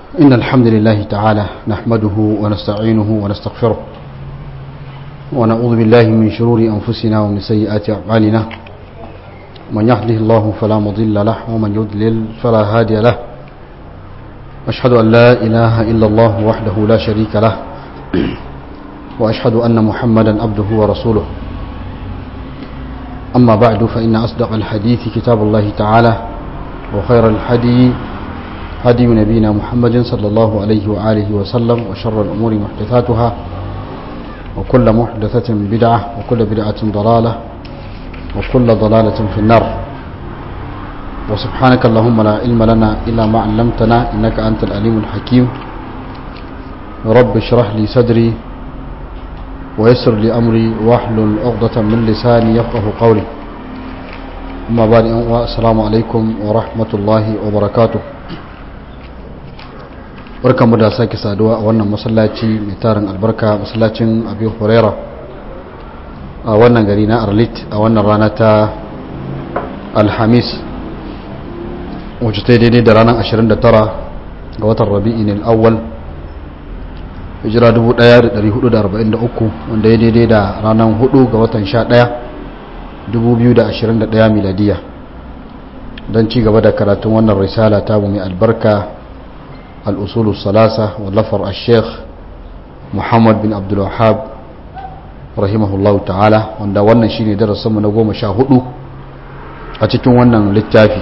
إن الحمد لله تعالى نحمده ونستعينه ونستغفره ونعوذ بالله من شرور أنفسنا ومن سيئات أعمالنا من يهده الله فلا مضل له ومن يضلل فلا هادي له أشهد أن لا إله إلا الله وحده لا شريك له وأشهد أن محمدا عبده ورسوله أما بعد فإن أصدق الحديث كتاب الله تعالى وخير الحدي هدي نبينا محمد صلى الله عليه وآله وسلم وشر الأمور محدثاتها وكل محدثة بدعة وكل بدعة ضلالة وكل ضلالة في النار وسبحانك اللهم لا علم لنا إلا ما علمتنا إنك أنت العليم الحكيم رب اشرح لي صدري ويسر لي أمري واحلل عقدة من لساني يفقه قولي أما بعد السلام عليكم ورحمة الله وبركاته. Barkanmu da sake saduwa a wannan masallaci mai tarin albarka, masallacin Abi Huraira a wannan gari na Arlit a wannan rana ta Alhamis wacce ta daidai da ranar 29 ga watan Rabi'in al-Awwal hijira 1443 wanda ya daidai da ranar 4 ga watan 11 2021 miladiya, don ci gaba da karatun wannan risala ta mai albarka الأصول الثلاثة واللفر الشيخ محمد بن عبد الوهاب رحمه الله تعالى wanda wannan shine darasin mu na 14 a cikin wannan littafi.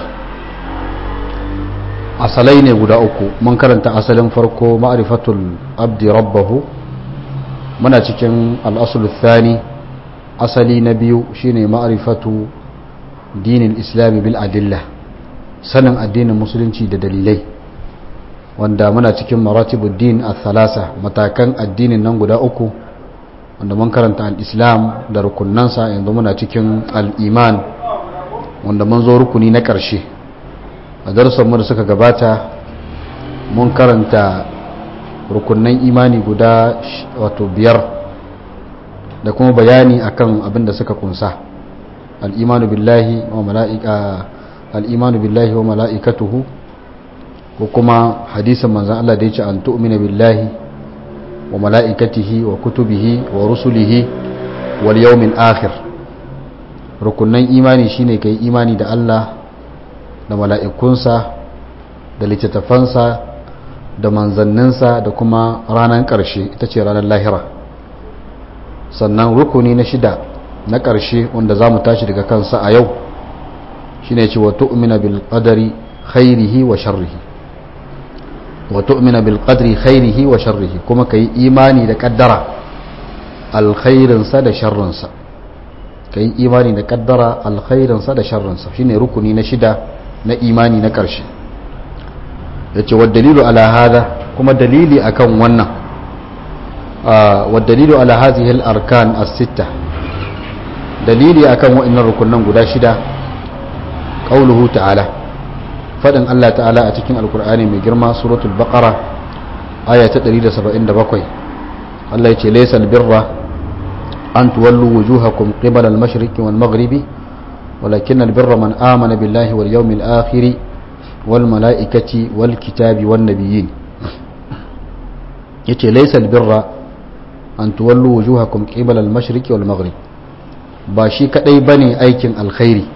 Asalai ne guda uku, mun karanta asalin farko ma'rifatul abdi rabbahu, muna cikin al-asl ath-thani asali na biyu shine ma'rifatu dinil islam bil adillah, sanin addinin musulunci da dalilai, wanda muna cikin maratibuddin al-thalasa, matakan addinin nan guda uku, wanda mun karanta al-islam da rukunansa. yanzu muna cikin al-iman, wanda mun zo rukuni na ƙarshe. a darussan mu da suka gabata mun karanta rukunan imani guda biyar da kuma bayani akan abin da suka kunsa: al-imanu billahi wa mala'ikatuhu, ko kuma hadisin manzan Allah da ya ce an tu'mina billahi wa mala'ikatihi wa kutubihi wa rusulihi wal yawmil akhir. rukunan imani shine kai imani da Allah da mala'ikunsa da littattafansa da manzanninsa da kuma ranar ƙarshe, ita ce ranar lahira. sannan rukuni na shida na ƙarshe wanda za mu tashi daga kansa a yau shine ce wa tu'mina bil qadari khairihi wa sharrihi, wa tu'mina bil qadri khairihi wa sharrihi, kuma kai imani da kaddara alkhairinsa da sharrinsa. kai imani da kaddara alkhairinsa da sharrinsa shine rukuni na shida na imani na karshe. yace wa dalilu ala hada, kuma dalili akan wannan, wa dalilu ala hadhihi al arkan as-sittah, dalili akan wa'annan rukunan guda shida, qauluhu ta'ala, fadin Allah ta'ala a cikin alkur'ani mai girma, suratul baqara aya ta 177. Allah ya ce laysa albirra an tuwallu wujuhakum qibala al-mashriqi wal maghribi walakin albirra man amana billahi wal yawmil akhir wal malaikati wal kitabi wan nabiyyin. yace laysa albirra an tuwallu wujuhakum qibala al-mashriqi wal maghrib, ba shi kadai bane aikin alkhairi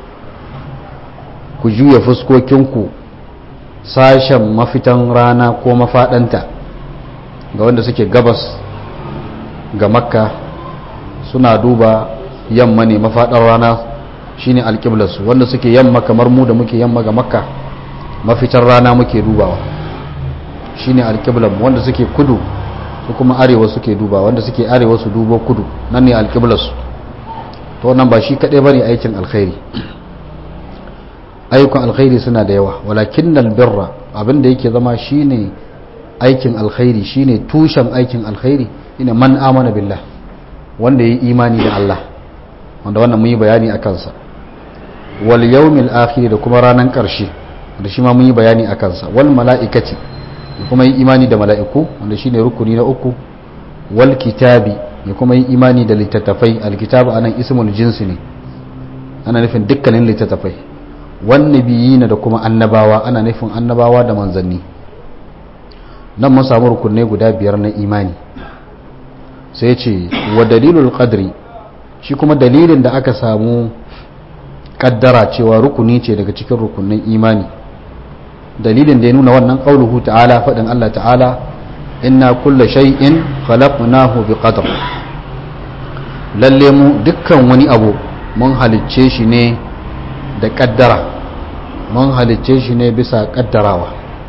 ku juya fuskokinku sashen mafitan rana ko mafadanta, ga wanda suke gabas ga makka suna duba yamma ne, mafadar rana shine alƙiblarsu. wanda suke yamma kamar mu da muke yamma ga makka, mafitar rana muke dubawa shine alƙiblarmu. wanda suke kudu su kuma arewa suke duba, wanda suke arewa su dubo kudu, nan ne alƙiblarsu. to wannan ba shi kadai bane aikin alkhairi. ayyukan alkhairi suna da yawa, walakin albirra, abinda yake zama shine aikin alkhairi, shine tushen aikin alkhairi, ina man amana billah, wanda yi imani da Allah, wanda wannan mun yi bayani a kansa, wal yawmil akhir, da kuma ranan karshe, wanda shi ma mun yi bayani a kansa, wal mala'ikati, da kuma yi imani da mala'iku, wanda shine rukuni na uku, wal kitabi, da kuma yi imani da littattafai. alkitabu anan ismul jinsi ne, ana nufin dukkanin littattafai. wannabiyina, da kuma annabawa, ana nufin annabawa da manzanni. nan mun samu rukunai guda 5 na imani. sai ce wa dalilul qadri, shi kuma dalilin da aka samu kaddara cewa rukuni ce daga cikin rukunin imani, dalilin da ya nuna wannan qauluhu ta'ala, fadin Allah ta'ala, inna kulla shay'in khalaqnahu biqadr, lalle mu dukkan wani abu mun halicce shi ne da kaddara, mun halicce shi ne bisa kaddarawa.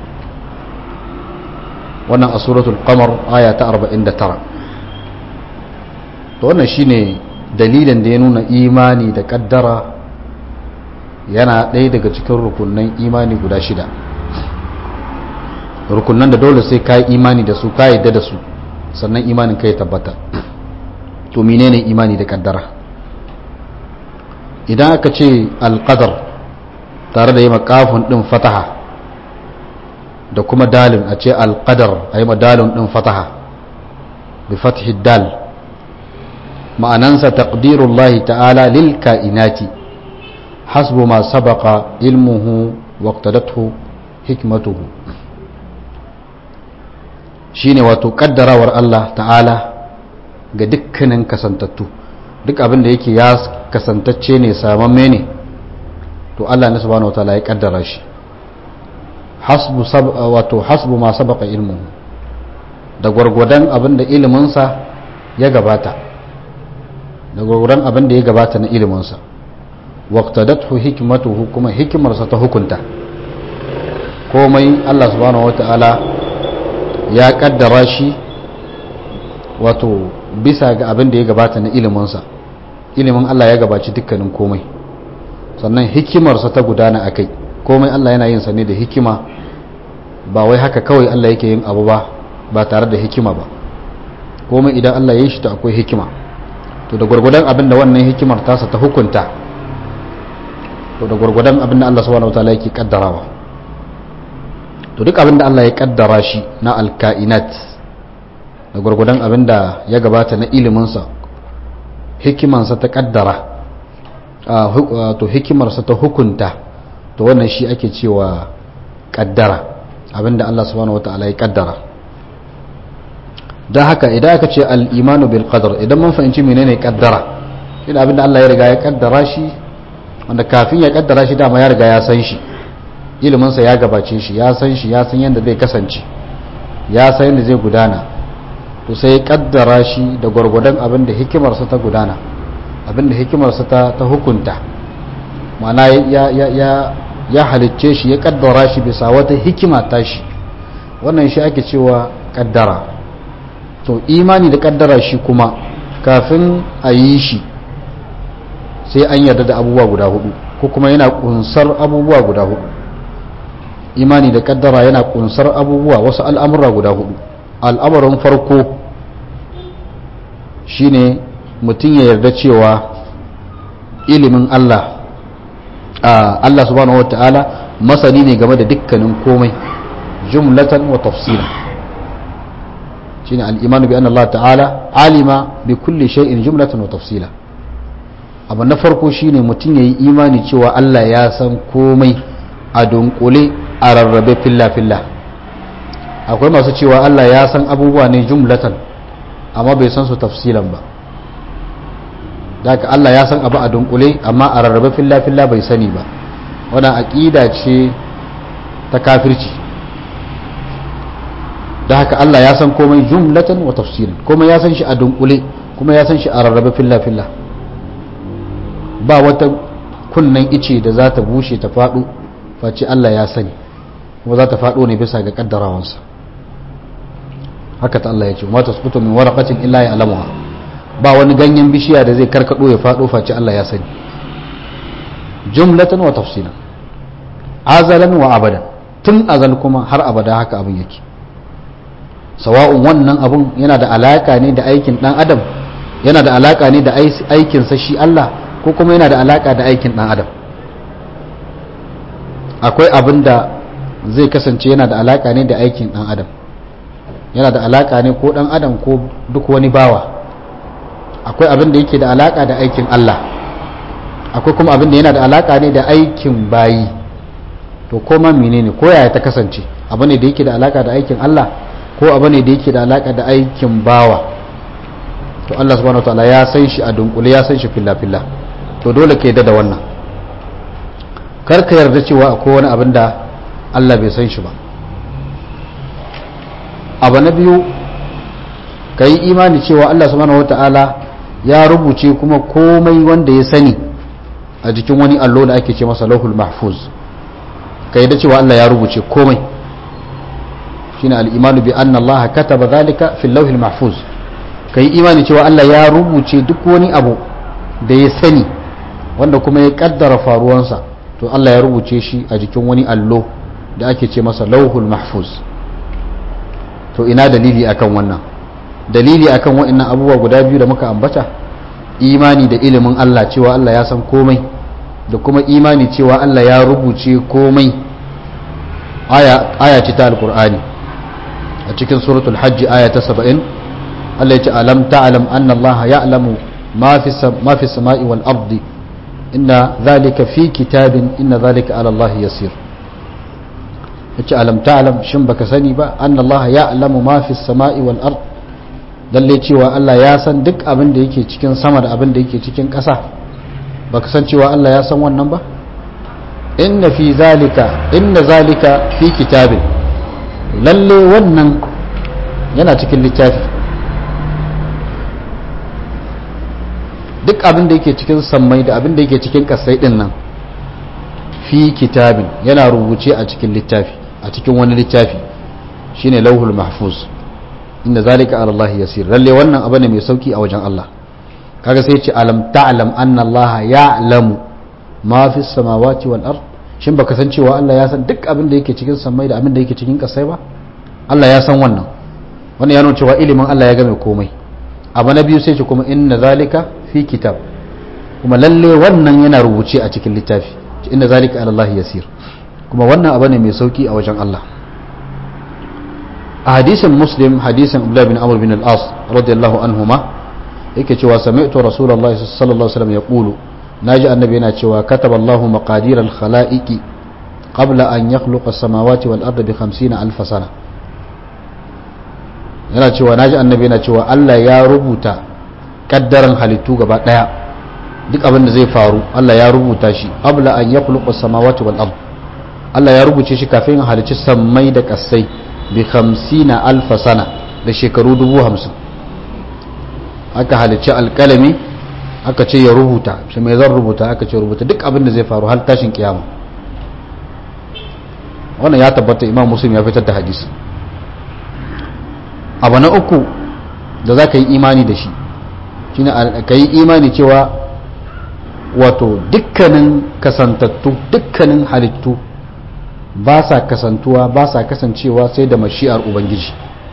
wannan a suratul qamar aya ta 49. to wannan shine dalilin da ya nuna imani da kaddara yana ɗaya daga cikin rukunan imani guda 6, rukunan da dole sai ka yi imani da su, ka yadda da su, sannan imanin ka ya tabbata. to menene imani da kaddara? idan aka ce alqadar tare da yi makafin ɗin fataha da kuma dalin, a ce alqadar a yi dalin ɗin fataha bi fathi dal, ma'anansa taqdirullahi ta'ala lil ka'inati hasbu ma sabaqa ilmuhu waqtadathu hikmatuhu, shine wato kaddarawar Allah ta'ala ga dukkanin kasantattu. duk abin da yake ya kasantacce ne, samamme ne, to Allah ne subhanahu wataala ya kaddara shi. hasbu ma sabaqa ilmuhu, da gwargwadon abin da iliminsa ya gabata, da gwargwadon abin da ya gabata na iliminsa. waqtadathu hikmatuhu, kuma hikimarsa ta hukunta komai. Allah subhanahu wataala ya kaddara shi wato bisa ga abin da ya gabata na iliminsa. ilimin Allah ya gabaci dukkanin komai, sannan hikimarsa ta gudana a kai. komai Allah yana yin sa ne da hikima, ba wai haka kawai Allah yake yin abu ba tare da hikima ba. komai idan Allah ya yi shi ta akwai hikima, to da gwargwadon abin da wannan hikimar tasa ta hukunta, to da gwargwadon abin da Allah subhanahu wataala yake kaddarawa. to duk abin da Allah ya kaddara shi na alka'inat, da gwargwadon abin da ya gabata na iliminsa, hikimansa ta kaddara, to hikimarsa ta hukunta, to wannan shi ake cewa kaddara, abin da Allah subhanahu wataala ya kaddara. don haka idan aka ce al-imanu bil qadar, idan mun fahimci menene kaddara, shine abin da Allah ya riga ya kaddara shi, wanda kafin ya kaddara shi dama ya riga ya san shi, iliminsa ya gabace shi, ya san shi, ya san yadda zai kasance, ya san yadda zai gudana, to sai ya kaddara shi da gwargwadon abin da hikimarsa ta gudana, abin da hikimarsa ta hukunta. ma'ana ya halicce shi, ya kaddara shi bisa wata hikima ta shi, wannan shi ake cewa kaddara. to imani da kaddara shi kuma kafin a yi shi sai an yarda da abubuwa guda 4, ko kuma yana kunsar abubuwa guda 4. imani da kaddara yana kunsar abubuwa, wasu al'amura guda 4. al'amarin farko shine mutum ya yarda cewa ilimin Allah subhanahu wataala masani ne game da dukkanin komai, jumlatan wa tafsila. shine al-imanu bi anna Allah ta'ala alima bi kulli shay'in jumlatan wa tafsila. abu na farko shine mutum yayi imani cewa Allah ya san komai a dunkule, a rarrabe filla-filla. akwai masu cewa Allah ya san abubuwa ne jumlatan amma bai san su tafsilan ba. daga Allah ya san abu a dunkule amma a rarrabe filla-filla bai sani ba. wannan aqida ce ta kafirci. da haka Allah ya san komai jumlatan wa tafsilan, komai ya san shi a dunkule kuma ya san shi a rarrabe filla-filla. ba wata kunnan ice da za ta bushe ta faɗo face Allah ya sani, kuma za ta faɗo ne bisa ga kaddarawansa. haka ta Allah ya ce ma tasqutu min waraqatin illa ya'lamuha, ba wani ganyen bishiya da zai karkado ya faɗo face Allah ya sani. jumlatan wa tafsilan, azalan wa abadan, tun azal kuma har abada haka abin yake. sawa'un wannan abun yana da alaka ne da aikin dan adam, yana da alaka ne da aikinsa shi Allah, ko kuma yana da alaka da aikin dan adam. akwai abin da zai kasance yana da alaka ne da aikin dan adam, yana da alaka ne ko dan adam ko duk wani bawa. akwai abin da yake da alaka da aikin Allah, akwai kuma abin da yana da alaka ne da aikin bayi. to koma menene ko yaya ta kasance, abin da yake da alaka da aikin Allah ko abu ne da yake da alaka da aikin bawa, to Allah subhanahu wataala ya san shi a dunkule, ya san shi filla-filla, to dole ka yarda da wannan. Kar ka yarda cewa akwai wani abin da Allah bai san shi ba. Abu na biyu, ka yi imani cewa Allah subhanahu wataala ya rubuce kuma komai wanda ya sani a jikin wani allo da ake ce masa lauhul mahfuz. Ka yarda cewa Allah ya rubuce komai, shine al-imanu bi anna Allah kataba dhalika fil lauhil mahfuz. Ka yi imani cewa Allah ya rubuce duk wani abu da ya sani wanda kuma ya kaddara faruwansa, to Allah ya rubuce shi a jikin wani allo da ake ce masa lauhul mahfuz. To ina dalili akan wannan? Dalili akan wa'annan abubuwa guda biyu da muka ambata, imani da ilimin Allah cewa Allah ya san komai, da kuma imani cewa Allah ya rubuce komai. Aya ce ta alkur'ani a cikin suratul hajji aya ta 70, Allah ya ce alam ta'lam anna Allah ya'lamu ma fi samai wal ardi inna dhalika fi kitabin inna dhalika ala Allah yasir. Yace alam ta'lam, shin baka sani ba, anna Allah ya'lamu ma fi samai wal ard, lalle cewa Allah ya san duk abin da yake cikin sama da abin da yake cikin ƙasa. Baka san cewa Allah ya san wannan ba? Inna zalika fi kitabin, lalle wannan yana cikin littafi. Duk abin da yake cikin sammai da abin da yake cikin ƙasai din nan, fi kitabin, yana rubuce a cikin littafi, a cikin wani littafi, shine lauhul mahfuz. Inna zalika ala Allah yasir, lalle wannan abu ne mai sauki a wajen Allah. Kaga sai ce alam ta'lam anna Allah ya'lamu ma fi samawati wal ard, shin baka san cewa Allah ya san duk abin da yake cikin sammai da abin da yake cikin ƙasai ba? Allah ya san wannan. Wannan ya nuna cewa ilimin Allah ya game komai. Abu na biyu sai ce kuma inna zalika fi kitab, kuma lalle wannan yana rubuce a cikin littafi, inna zalika ala Allah yasir, kuma wannan abu ne mai sauki a wajen Allah. A hadisin Muslim, hadisin Abdullah bin Amr bin al-As radiyallahu anhuma, yake cewa sami'tu Rasulullahi sallallahu alaihi wasallam yaqulu, naji annabi yana cewa kataba Allahu maqadir al-khalaiqi qabla an yakhluqa as-samawati wal arda bi 50,000 sana. Yana cewa naji annabi yana cewa Allah ya rubuta kaddaran halittu gaba daya, duk abin da zai faru Allah ya rubuta shi qabla an yakhluqa as-samawati wal ard. Allah ya rubuce shi kafin halicci sammai da kasai bi 50,000 sana, da shekaru 50,000. Aka halicci alkalami, aka ce ya rubuta shi, mai zan rubuta, aka ce rubuta duk abin da zai faru har tashin kiyama. Wannan ya tabbata, Imam Muslim ya fitar da hadisi. Abu na uku da za ka yi imani da shi shine ka yi imani cewa wato dukkanin kasantattu, dukkanin halittu ba sa kasantuwa, ba sa kasancewa sai da mashi'ar Ubangiji.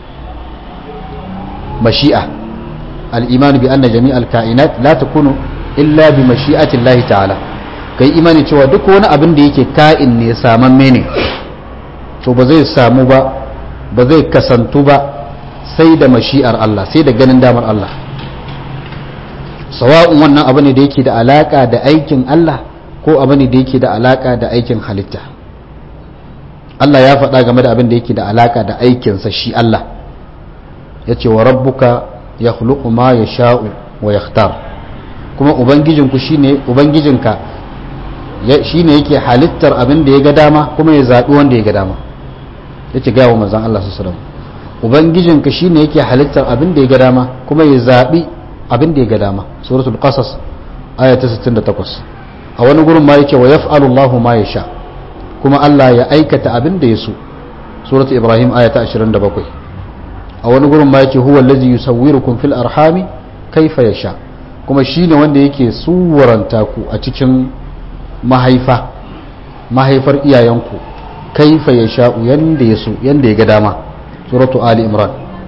Mashi'a, al'imanu bi anna jami'al ka'inat la takunu illa bi mashi'ati Allah ta'ala. Ka yi imani cewa duk wani abin da yake ka'in ne, samamme ne, to ba zai samu ba, ba zai kasantu ba sai da mashi'ar Allah, sai da ganin damar Allah. Sawa'un wannan abu ne da yake da alaka da aikin Allah, ko abu ne da yake da alaka da aikin halitta. Allah ya faɗa game da abin da yake da alaka da aikinsa shi Allah, ya ce wa rabbuka ya khuluqu ma ya sha'u wa yakhtar, kuma ubangijinka shine yake halittar abin da ya ga dama kuma ya zaɓi wanda ya ga dama. Ya ce gaya wa manzon Allah sallallahu alaihi wasallam, ubangijinka shine yake halittar abin da ya ga dama kuma ya zaɓi abin da ya ga dama. Suratul Qasas aya ta 68. A wani gurin ma yake wa yaf'alu Allahu ma yasha, kuma Allah ya aikata abin da ya so. Suratul Ibrahim aya ta 27. A wani gurin ma yake huwa allazi yusawwirukum fil arhami kaifa yasha, kuma shine wanda yake suwaranta ku a cikin mahaifar iyayenku kaifa yasha, yanda ya so, yanda ya ga dama. Suratu Ali Imran.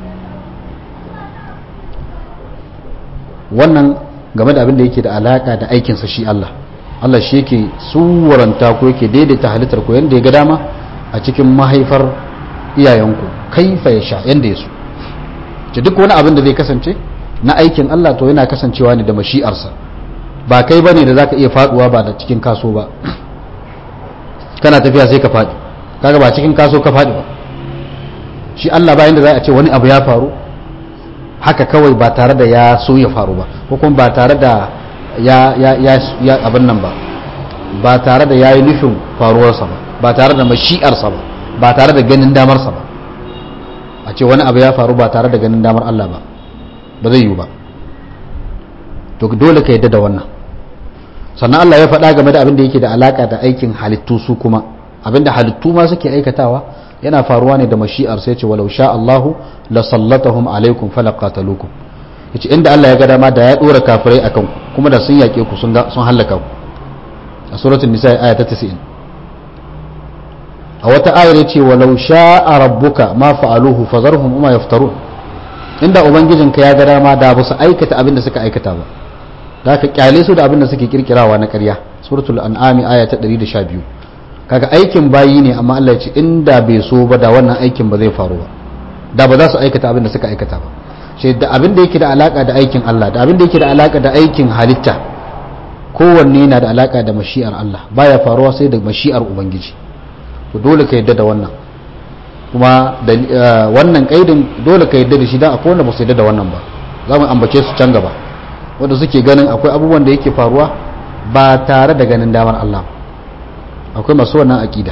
Wannan game da abin da yake da alaka da aikinsa shi Allah. Allah shi yake suwaranta ku, yake daidaita halittar ku yanda ya ga dama a cikin mahaifar iyayenku kaifa yasha, yanda ya so. Duk wani abin da zai kasance na aikin Allah to yana kasancewa ne da mashi'arsa. Ba kai bane da zaka iya faduwa ba da cikin kaso ba. Kana tafiya sai ka fadi, kaga ba cikin kaso ka fadi ba. shi Allah bayan da za a ce wani abu ya faru haka kawai ba tare da ya so ya faru ba, ko kuma ba tare da ya abin nan ba tare da ya yi nufin faruwarsa ba tare da mashi'arsa ba tare da ganin damarsa ba. A ce wani abu ya faru ba tare da ganin damar Allah ba zai yi ba. To dole ka yadda da wannan. Sannan Allah ya faɗa game da abin da yake da alaka da aikin halittu su kuma, abin da halittu ma suke aikatawa yana faruwa ne da mashi'ar, sai ce walau sha Allahu la sallatahum alaikum falaqatalukum. Yace inda Allah ya ga dama da ya dora kafirai akan ku kuma da sun yake ku sun halaka ku. A suratul nisa aya ta 90. A wata ayar yace walau sha'a rabbuka ma fa'aluhu fazarhum ma yaftarun. Inda ubangijinka ya ga dama da ba su aikata abin da suka aikata ba, da ka kyale su da abin da suke kirkirawa na ƙarya. Suratul an'am aya ta 112. Kaga aikin bayi ne, amma Allah ya ce inda bai so ba da wannan aikin ba zai faru ba, da ba za su aikata abin da suka aikata ba. Sai da abin da yake da alaka da aikin Allah da abin da yake da alaka da aikin halitta, kowanne yana da alaka da mashi'ar Allah, baya faruwa sai da mashi'ar ubangiji. To dole ka yadda da wannan, kuma da wannan kaidin dole ka yadda da shi, dan akwai wanda ba su yadda da wannan ba, za mu ambace su can gaba, wanda suke ganin akwai abubuwan da yake faruwa ba tare da ganin damar Allah. Akwai masu wannan aqida.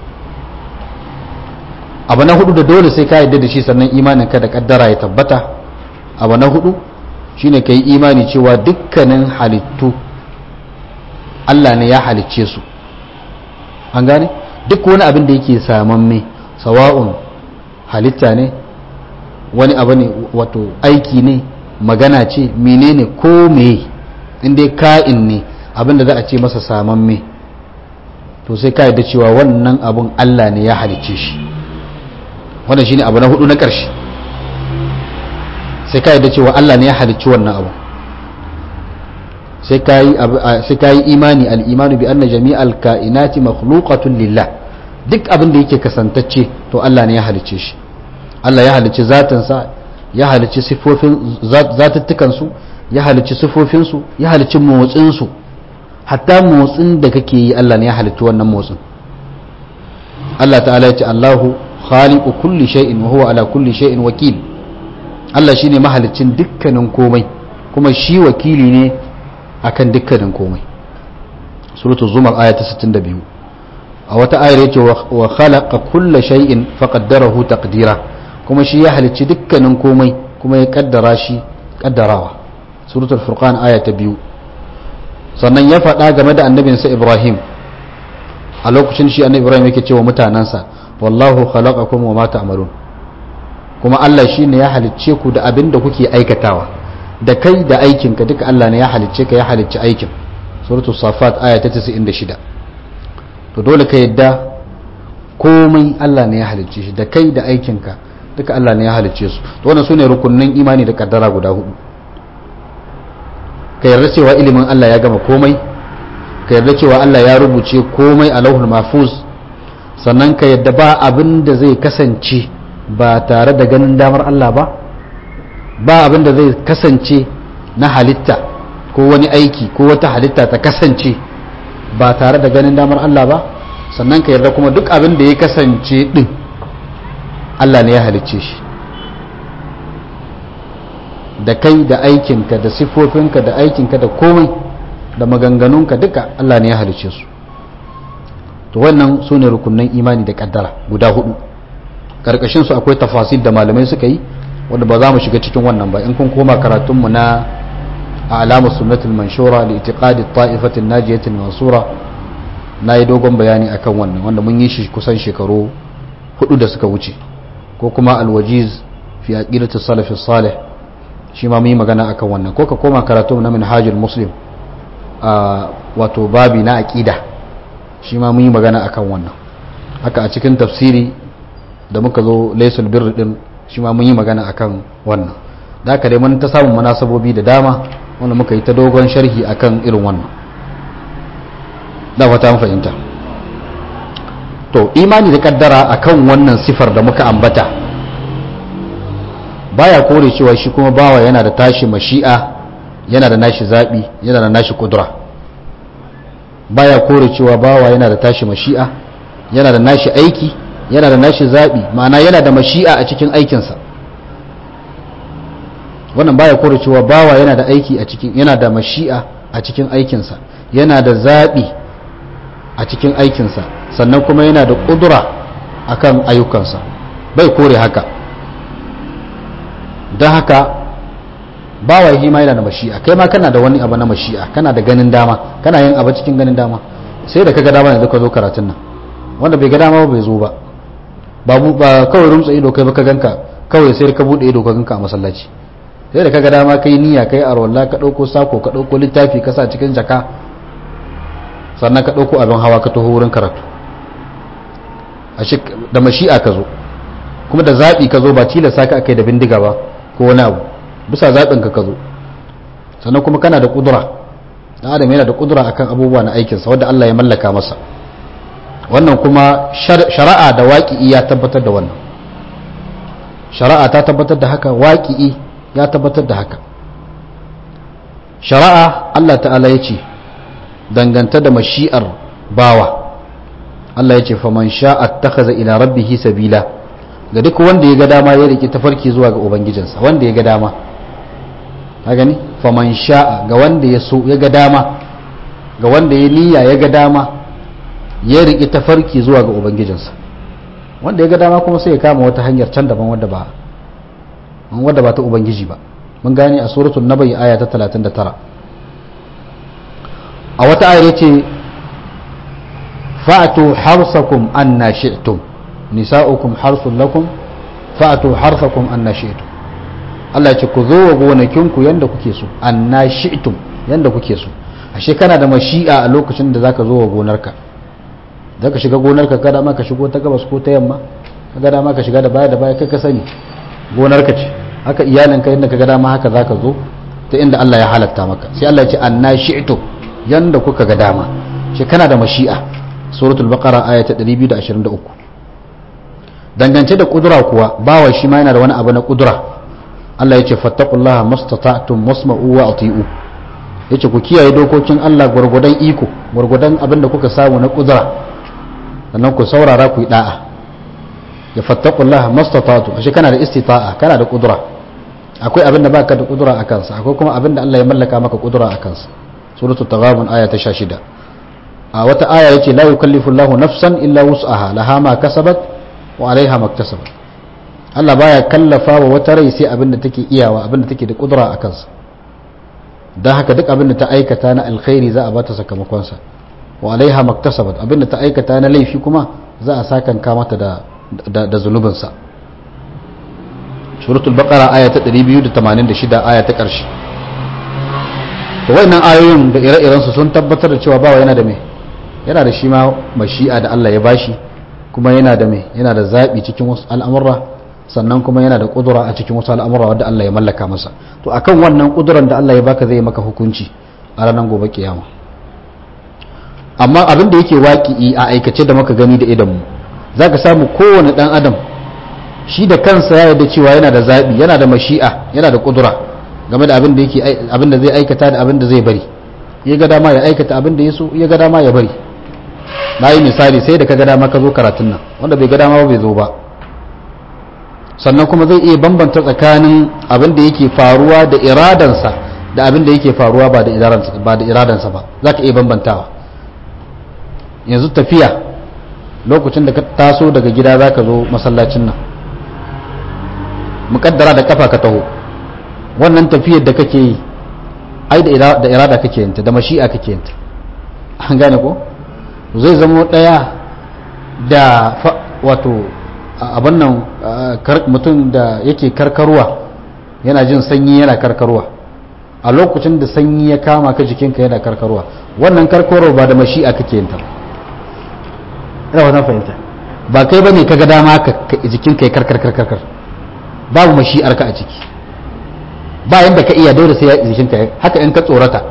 Abu na hudu da dole sai ka yadda da shi sannan imanin ka da kaddara ya tabbata. Abu na hudu shine kai imani cewa dukkanin halittu Allah ne ya halicce su. An gane? Duk wani abin da yake samamme, sawa'un halitta ne, wani abu ne, wato aiki ne, magana ce, menene ko meye, inda ka'in ne abin da za a ce masa samamme, to sai ka yadda cewa wannan abun Allah ne ya halicce shi. Wannan shine abu na hudu na ƙarshe. Sai ka yadda cewa Allah ne ya halicci wannan abu. Sai ka yi imani, al-imanu bi anna jami'al ka'inati makhluqatun lillah. Duk abin da yake kasantacce to Allah ne ya halicce shi. Allah ya halicci zatinsa, ya halicci sifofin zatuttukansu, ya halicci sifofinsu, ya halicci motsinsu. Hatta motsin da kake yi Allah ne ya halicci wannan motsin. Allah ta'ala ya ce Allahu khaliqu kulli shay'in wa huwa ala kulli shay'in wakil. Allah shine mahaliccin dukkanin komai kuma shi wakili ne akan dukkanin komai. Suratul Zumar aya ta 62. A wata ayar yace wa khalaqa kulla shay'in faqaddarahu taqdira, kuma shi ya halicci dukkanin komai kuma ya kaddara shi kaddarawa. Suratul Furqan aya ta 2. Sannan ya faɗa game da annabinsa Ibrahim, a lokacin shi annabi Ibrahim yake cewa mutanansa wallahu khalaqakum wa ma ta'malun, kuma Allah shine ya halicce ku da abin da kuke aikatawa, da kai da aikinka duka Allah ne ya halicce ka, ya halicci aikin. Suratul Safat aya ta 96. To dole ka yadda komai Allah ne ya halicce shi, da kai da aikinka duka Allah ne ya halicce su. To wannan sune rukunnan imani da kaddara guda hudu. Ka yarda cewa ilimin Allah ya gama komai, ka yarda cewa Allah ya rubuce komai a lauhul mahfuz, sannan ka yarda ba abin da zai kasance ba tare da ganin damar Allah ba abin da zai kasance na halitta ko wani aiki ko wata halitta ta kasance ba tare da ganin damar Allah ba, sannan ka yarda kuma duk abin da ya kasance din Allah ne ya halicce shi, da kai da aikinka da siffofinka da aikinka da komai da maganganunka duka Allah ne ya halicce su. To wannan su ne rukunan imani da kaddara guda hudu. Karkashin su akwai tafasil da malamai suka yi wanda ba za mu shiga cikin wannan ba. In kun koma karatunmu na a'lamu sunnatul manshura li itiqadi ta'ifatin najiyatin mansura, na yi dogon bayani akan wannan wanda mun yi shi kusan shekaru 4 da suka wuce, ko kuma alwajiz fi aqidati salafi salih, shi ma mun yi magana akan wannan. Ko ka koma karatunmu na minhajul muslim wato babi na aqida, shi ma mun yi magana akan wannan. Haka a cikin tafsiri da muka zo laysul birr din, shi ma mun yi magana akan wannan. Da haka dai mun ta samun munasabobi da dama wanda muka yi ta dogon sharhi akan irin wannan. Da fata mun fahimta. To imani da kaddara akan wannan sifar da muka ambata baya kore cewa shi kuma bawa yana da tashi mashi'a, yana da nashi zabi, yana da nashi kudura. Baya kore cewa bawa yana da tashi mashi'a, yana da nashi aiki, yana da nashi zabi, ma'ana yana da mashi'a a cikin aikinsa. wannan baya kore cewa bawa yana da aiki a cikin, yana da mashi'a a cikin aikinsa, yana da zabi a cikin aikinsa, sannan kuma yana da kudura akan ayyukansa, bai kore haka. don haka bawa shi ma yana da mashi'a, kai ma kana da wani abu na mashi'a, kana da ganin dama, kana yin abu cikin ganin dama. sai da kaga dama ne ka zo karatun nan, wanda bai ga dama ba bai zo ba. ba kawai rumtsa ido kai ba ka ganka, kawai sai ka bude ido ka ganka a masallaci. sai da kaga dama kai niyya, kai arwalla, ka dauko sako, ka dauko littafi ka sa cikin jaka, sannan ka dauko abin hawa ka taho wurin karatu. da mashi'a ka zo, kuma da zabi ka zo, ba tilasta ka akai da bindiga ba ko wani abu, bisa zaɓin ka zo. sannan kuma kana da ƙudura, ɗan adam yana da ƙudura akan abubuwa na aikinsa wadda Allah ya mallaka masa. wannan kuma shari'a da waƙi'i ya tabbatar da wannan. shari'a ta tabbatar da haka, waƙi'i ya tabbatar da haka. shari'a Allah ta'ala ya ce danganta da mashi'ar bawa, Allah ya ce faman sha'a attakhadha ila rabbihi sabila, ga duk wanda ya ga dama ya riki tafarki zuwa ga ubangijinsa, wanda ya ga dama. ka gani, faman sha'a, ga wanda ya so ya ga dama, ga wanda ya niyya ya ga dama ya riki tafarki zuwa ga ubangijinsa. wanda ya ga dama kuma sai ya kama wata hanyar can daban wadda ba ta ubangiji ba. mun gani a suratul nabai aya ta 39. a wata ayar yace fa'atu harsakum anna shi'tum, nisa'ukum harsul lakum fa'atu harsakum anna shi'tum. Allah ce ku zo wa gonakinku yanda kuke so, anna shi'tum, yanda kuke so. ashe kana da mashi'a a lokacin da zaka zo wa gonarka. zaka shiga gonarka, kada ma ka shigo ta gabas ko ta yamma, kada ma ka shiga da baya kai ka sani, gonarka ce. haka iyalinka yanda kaga dama haka zaka zo ta inda Allah ya halatta maka. sai Allah ya ce anna shi'tum, yanda kuka ga dama. shi kana da mashi'a. suratul baqara aya ta 223. dangance da kudura kuwa, bawa shi ma yana da wani abu na kudura. Allah ya ce fattaqullaha mastata'tum wasma'u wa ati'u, yace ku kiyaye dokokin Allah gurgudan iko, gurgudan abinda kuka samu na kudura, sannan ku saurara ku yi da'a. ya fattaqullaha mastata'tum, ashe kana da istita'a, kana da kudura. akwai abinda baka da kudura a kansa, akwai kuma abinda Allah ya mallaka maka kudura a kansa. suratul taghabun aya ta 16. a wata aya yace la yukallifu Allahu nafsan illa wus'aha, laha ma kasabat wa 'alayha maktasabat. Allah baya kallafa wa wata rai sai abinda take iyawa, abinda take da kudura a kansa. dan haka duk abinda ta aikata na alkhairi za a bata sakamakon sa, wa 'alayha maktasabat, abinda ta aikata na laifi kuma za a sakanka mata da zunubin sa. suratul baqara aya ta 286 aya ta karshe. to wayannan ayoyin da ire-iren su sun tabbatar da cewa bawa yana da yana da shi ma mashi'a da Allah ya bashi, kuma yana da zabi cikin wasu al'amura, sannan kuma yana da kudura a cikin wasu al'amura wanda Allah ya mallaka masa. to akan wannan kuduran da Allah ya baka zai maka hukunci a ranar gobe kiyama. amma abin da yake waƙi a aikace da muka gani da idanmu, zaka samu kowane dan adam shi da kansa ya yarda cewa yana da zabi, yana da mashi'a, yana da kudura game da abin da zai aikata da abin da zai bari. ya ga dama ya aikata abin da ya so, ya ga dama ya bari. na yi misali, sai da ka ga dama ka zo karatun nan, wanda bai ga dama bai zo ba. sannan kuma zai iya bambanta tsakanin abin da yake faruwa da iradansa da abin da yake faruwa ba da iradansa ba. za ka iya bambantawa. yanzu tafiya, lokacin da ka taso daga gida za ka zo masallacin nan, muƙaddara da kafa ka taho, wannan tafiyar da kake yi ai da irada kake yinta, da mashi'a kake yinta. an gane ko? zai zama daya da wato abin nan mutum da yake karkarwa, yana jin sanyi yana karkarwa, a lokacin da sanyi ya kama ka jikinka yana karkarwa, wannan karkarwa ba da mashi'a kake yinta. ina wannan fahimta, ba kai bane kaga dama jikinka ya karkar, babu mashi'ar ka a ciki, ba yanda ka iya, dole sai jikinka haka. in ka tsorata,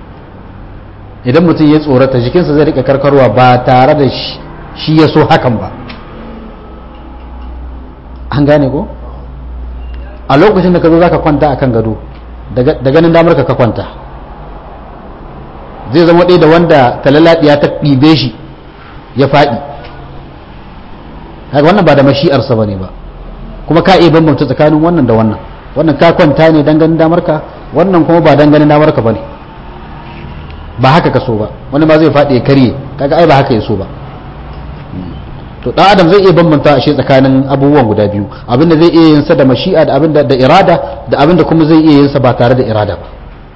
idan mutum ya tsorata jikinsa zai rika karkarwa ba tare da shi ya so hakan ba. an gane ko? a lokacin da ka zo za ka kwanta a kan gado, da ganin damar ka kwanta, zai zama ɗaya da wanda talalaɗiya ta ɗibe shi ya faɗi. kaga wannan ba da mashi'ar sa bane ba kuma ka iya bambanta tsakanin wannan da wannan wannan ka kwanta ne dan ganin damar ka wannan kuma ba dan ganin damar ka bane ba haka ka so ba wani ma zai faɗi ya karye kaga ai ba haka ya so ba to dan adam zai iya bambanta shi tsakanin abubuwan guda biyu abinda zai iya yin sa da mashi'a da abinda da irada da abinda kuma zai iya yin sa ba tare da irada ba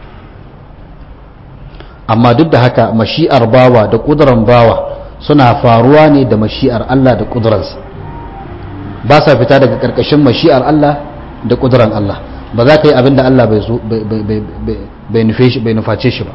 amma duk da haka mashi'ar bawa da kuduran bawa suna faruwa ne da mashi'ar Allah da kuduransa ba sa fita daga karkashin mashi'ar Allah da kuduran Allah ba za ka yi abinda Allah bai nuface shi ba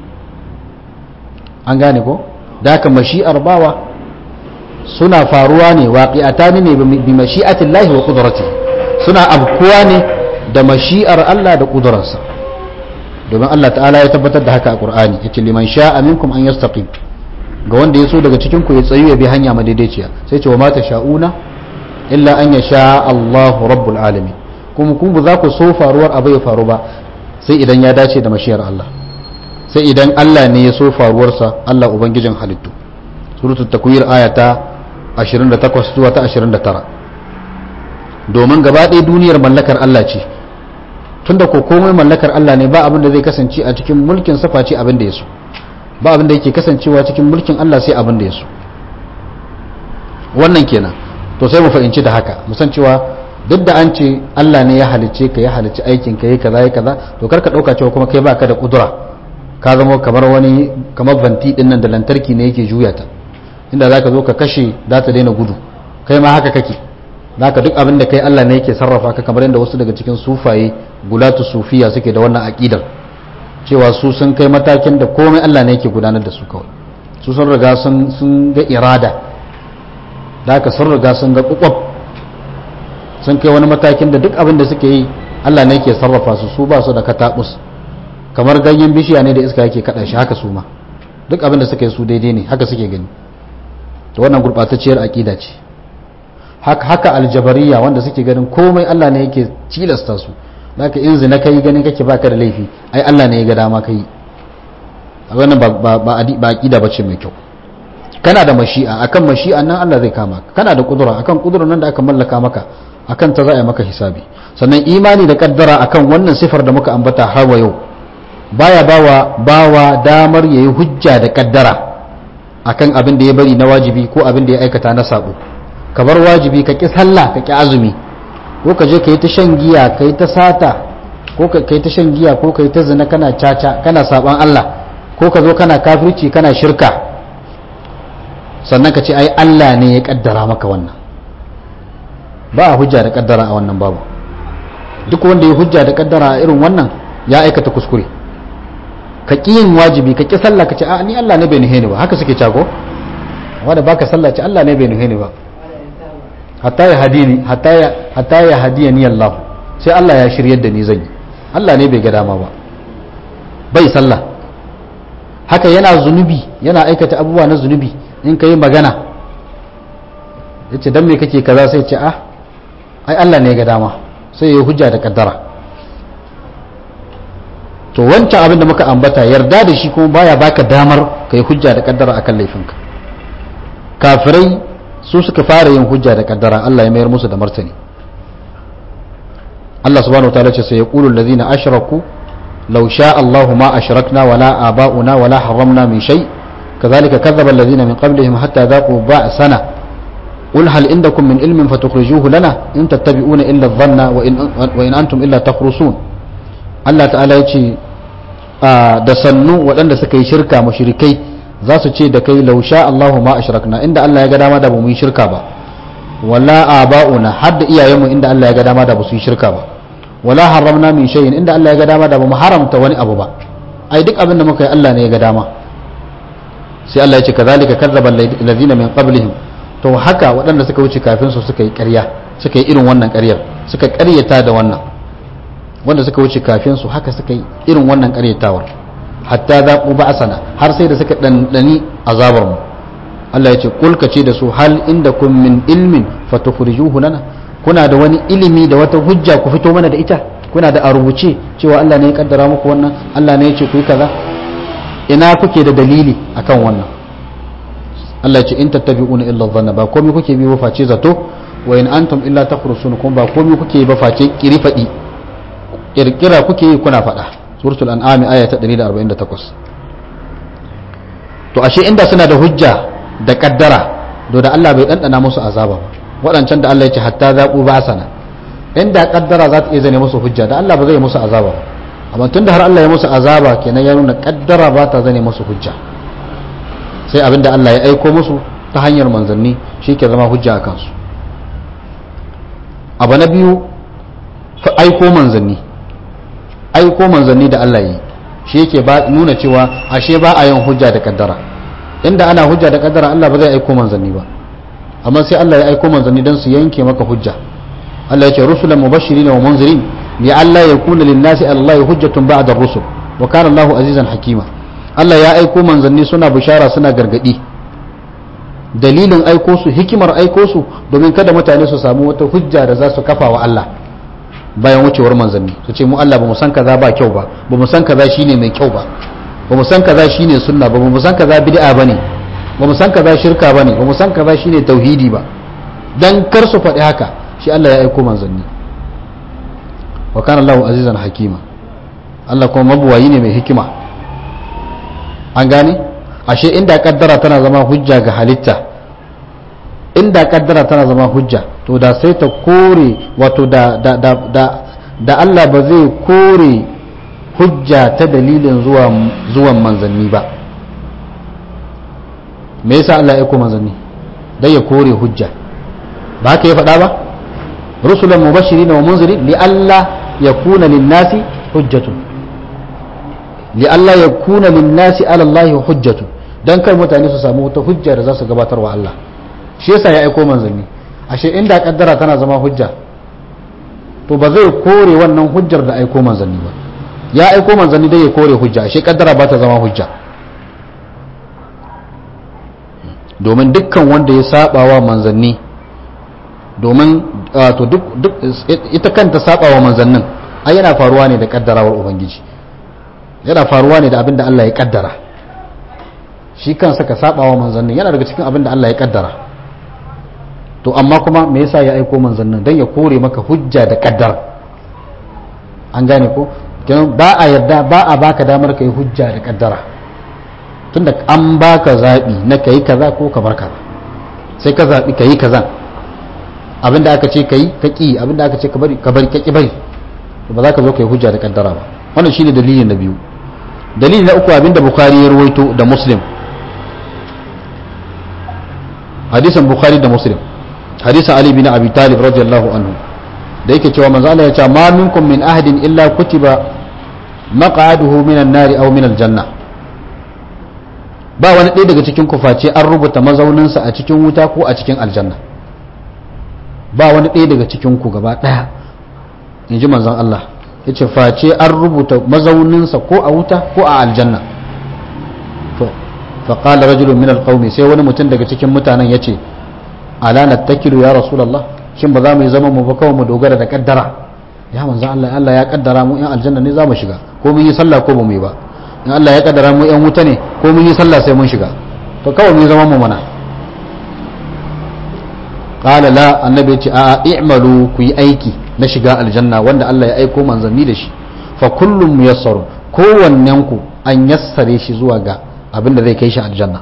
an gane ko da haka mashi'ar bawa suna faruwa ne waqi'atani ne bi mashi'atillahi wa qudratihi suna abkuwa ne da mashi'ar Allah da kuduransa domin Allah ta'ala ya tabbatar da haka a Qur'ani yace liman sha'a minkum an yastaqim ga wanda yaso daga cikin ku ya tsayu ya bi hanya madaidaiciya sai ce wa ma tasha'una illa an yasha Allahu rabbul alamin kuma kun ba za ku so faruwar abu ya faru ba sai idan ya dace da mashi'ar Allah sai idan Allah ne ya so faruwarsa Allah ubangijin halittu suratul takwir ayata 28 zuwa ta 29 domin gaba ɗaya duniyar mallakar Allah ce tunda ko komai mallakar Allah ne ba abin da zai kasance a cikin mulkin sa face abin da ya so ba abin da yake kasancewa cikin mulkin Allah sai abin da ya so wannan kenan to sai mu fahimci da haka mu san cewa duk da an ce Allah ne ya halicce ka ya halicci aikin ka yayi kaza yayi kaza to kar ka dauka cewa kuma kai baka da kudura ka zama kamar vanti din nan da lantarki ne yake juya ta inda zaka zo ka kashe za ta daina gudu kai ma haka kake zaka duk abin da kai Allah ne yake sarrafa ka kamar yadda wasu daga cikin sufaye gulatu sufiya suke da wannan aqidar cewa su sun kai matakin da komai Allah ne yake gudanar da su kawai su sun riga sun ga irada zaka sun riga sun ga kukwab sun kai wani matakin da duk abin da suke yi Allah ne yake sarrafa su ba su da katabus kamar ganyen bishiya ne da iska yake kada shi haka su ma duk abin da suka yi su daidai ne haka suke gani to wannan gurbatacciyar aqida ce haka aljabariya wanda suke ganin komai Allah ne yake tilasta su zaka in zina kai ganin kake baka da laifi ai Allah ne ya ga dama kai wannan ba aqida bace mai kyau kana da mashi'a akan mashi'an nan Allah zai kama ka kana da kudura akan kudurar nan da aka mallaka maka akan ta za a maka hisabi sannan imani da kaddara akan wannan sifar da muka ambata har wa yau baya bawa damar yayi hujja da kaddara akan abin da ya bari na wajibi ko abin da ya aikata na sabo ka bar wajibi ka ki sallah ka ki azumi ko ka je ka yi ta shan giya ka yi ta sata ko ka yi ta shan giya ko ka yi ta zina kana caca kana saban Allah ko ka zo kana kafirci kana shirka sannan ka ce ai Allah ne ya kaddara maka wannan ba a hujja da kaddara a wannan babu duk wanda ya hujja da kaddara a irin wannan ya aikata kuskure ka ƙi yin wajibi ka ƙi sallah ka ce a ni Allah ne bai nuhe ni ba haka suke cago wanda baka sallah ce Allah ne bai nuhe ni ba hatta ya hadiya ni Allah sai Allah ya shiryar da ni zan yi Allah ne bai ga dama ba bai sallah haka yana zunubi yana aikata abubuwa na zunubi in ka yi magana yace dan me kake kaza sai ce ai Allah ne ya ga dama sai ya hujja da kaddara to wancan abin da muka ambata yarda da shi kuma baya baka damar kai hujja da kaddara akan laifinka kafirai su suka fara yin hujja da kaddara Allah ya mayar musu da martani Allah subhanahu wataala ce sai yaqulu allazina ashraku law sha Allahu ma ashrakna wala aba'una wala harramna min shay kadhalika kadzdzaba allazina min qablihim hatta dhaqu ba'sana قل هل عندكم من علم فتخرجوه لنا إن تتبعون إلا الظن وإن أنتم إلا تخرصون الله تعالى يقول da sannu waɗanda suka yi shirka mushrikai za su ce da kai lausha Allahu ma ashrakna inda Allah ya ga dama da ba mu yi shirka ba wala aba'una har da iyayenmu inda Allah ya ga dama da ba su yi shirka ba wala haramna min shay'in inda Allah ya ga dama da ba mu haramta wani abu ba ai duk abin da muka yi Allah ne ya ga dama sai Allah ya ce kazalika kadzdzaba allazina min qablihim to haka waɗanda suka wuce kafin su suka yi ƙarya suka yi irin wannan ƙaryar suka ƙaryata da wannan wanda suka wuce kafin su haka suka yi irin wannan ƙaryatawar hatta zaqu ba'sana har sai da suka dandani azabar mu Allah ya ce kul kace da su hal indakum min ilmin fatukhrijuhu lana kuna da wani ilimi da wata hujja ku fito mana da ita kuna da a rubuce cewa Allah ne ya kaddara muku wannan Allah ne ya ce ku yi kaza ina kuke da dalili akan wannan Allah ce in tattabi'una illa dhanna ba komai kuke bi ba face zato wa in antum illa takhrusun kuma ba komai kuke ba face kirfadi kirkira kuke yi kuna fada suratul an'am aya ta 148. to ashe inda suna da hujja da kaddara do da Allah bai dandana musu azaba ba wadancan da Allah ya ce hatta zaqu ba'sana inda kaddara za ta iya zane musu hujja da Allah ba zai musu azaba ba amma tunda har Allah ya musu azaba kenan ya nuna kaddara ba ta zane musu hujja sai abinda Allah ya aiko musu ta hanyar manzanni shi ke zama hujja a kansu. abu na biyu aiko manzanni da Allah yi shi yake nuna cewa ashe ba a yin hujja da kaddara. Inda ana hujja da kaddara Allah ba zai aiko manzanni ba, amma sai Allah ya aiko manzanni don su yanke maka hujja. Allah ya ce rusulan mubashirin wa munzirin li alla yakuna lin-nasi Allahi hujjatun ba'da ar-rusul wa kana Allahu azizan hakima. Allah ya aiko manzanni suna bishara suna gargadi. Dalilin aiko su, hikimar aiko su domin kada mutane su samu wata hujja da za su kafa wa Allah bayan wucewar manzanni, su ce mu Allah ba mu san kaza ba kyau ba mu san kaza shine mai kyau ba mu san kaza shine sunna ba mu san kaza bid'a bane ba mu san kaza shirka bane ba mu san kaza shine tauhidi ba. Dan kar su faɗi haka shi Allah ya aiko manzanni. Wa kana Allahu azizan hakima, Allah kuma mabuwayi ne mai hikima. An gane ashe inda kaddara tana zama hujja ga halitta, inda kaddara tana zama hujja to da sai ta kore wato da Allah ba zai kore hujja ta dalilin zuwan manzanni ba. Me yasa Allah ya aiko manzanni? Dan ya kore hujja. Ba haka ya faɗa ba? Rusulan mubashirin wa munzirin li alla yakuna lin-nasi hujjatun. Li alla yakuna lin-nasi 'ala Allahi hujjatun. Dan kar mutane su samu wata hujja da za su gabatar wa Allah. Shi yasa ya aiko manzanni. Ashe inda kaddara tana zama hujja to ba zai kore wannan hujjar da aiko manzanni ba. Ya aiko manzanni dai ya kore hujja, ashe kaddara ba ta zama hujja. Domin dukkan wanda ya saba wa manzanni, domin to duk ita kanta saba wa manzannin ai yana faruwa ne da kaddarawar ubangiji, yana faruwa ne da abin da Allah ya kaddara. Shi kansa ka saba wa manzannin yana daga cikin abin da Allah ya kaddara. To amma kuma me yasa ya aiko manzannin? Dan ya kore maka hujja da kaddara. An gane ko? Ba a yarda, ba a baka damar kai hujja da kaddara, tunda an baka zabi na kai kaza ko ka bar kaza, sai ka zabi kai kaza. Abinda aka ce kai ka ki, abinda aka ce ka bari ka ki bari, ba za ka zo kai hujja da kaddara ba. Wannan shine dalili na biyu. Dalili na uku abinda Bukhari ya rawaito da Muslim, hadisin Bukhari da Muslim, hadisin Ali bin Abi Talib radiyallahu anhu da yake cewa manzo Allah ya ce ma minkum min ahadin illa kutiba maq'aduhu minan nari aw minal janna. Ba wani ɗaya daga cikin ku face an rubuta mazauninsa a cikin wuta ko a cikin aljanna. Ba wani ɗaya daga cikin ku gaba ɗaya, inji manzon Allah yace face an rubuta mazauninsa ko a wuta ko a aljanna. To fa qala rajulun min alqawmi, sai wani mutum daga cikin mutanen yace ala nattakilu ya rasulullah, shin ba za mu yi zaman mu ba kawai mu dogara da kaddara? Ya manzon Allah, Allah ya kaddara mu yan aljanna ne za mu shiga, ko mun yi sallah ko ba mu yi ba. In Allah ya kaddara mu yan wuta ne, ko mun yi sallah sai mun shiga, to kawai mu yi zaman mu mana. Qala la, annabi ya ce a i'malu, ku yi aiki na shiga aljanna wanda Allah ya aiko manzanni da shi. Fa kullum muyassaru, kowannen ku an yassare shi zuwa ga abin da zai kai shi aljanna.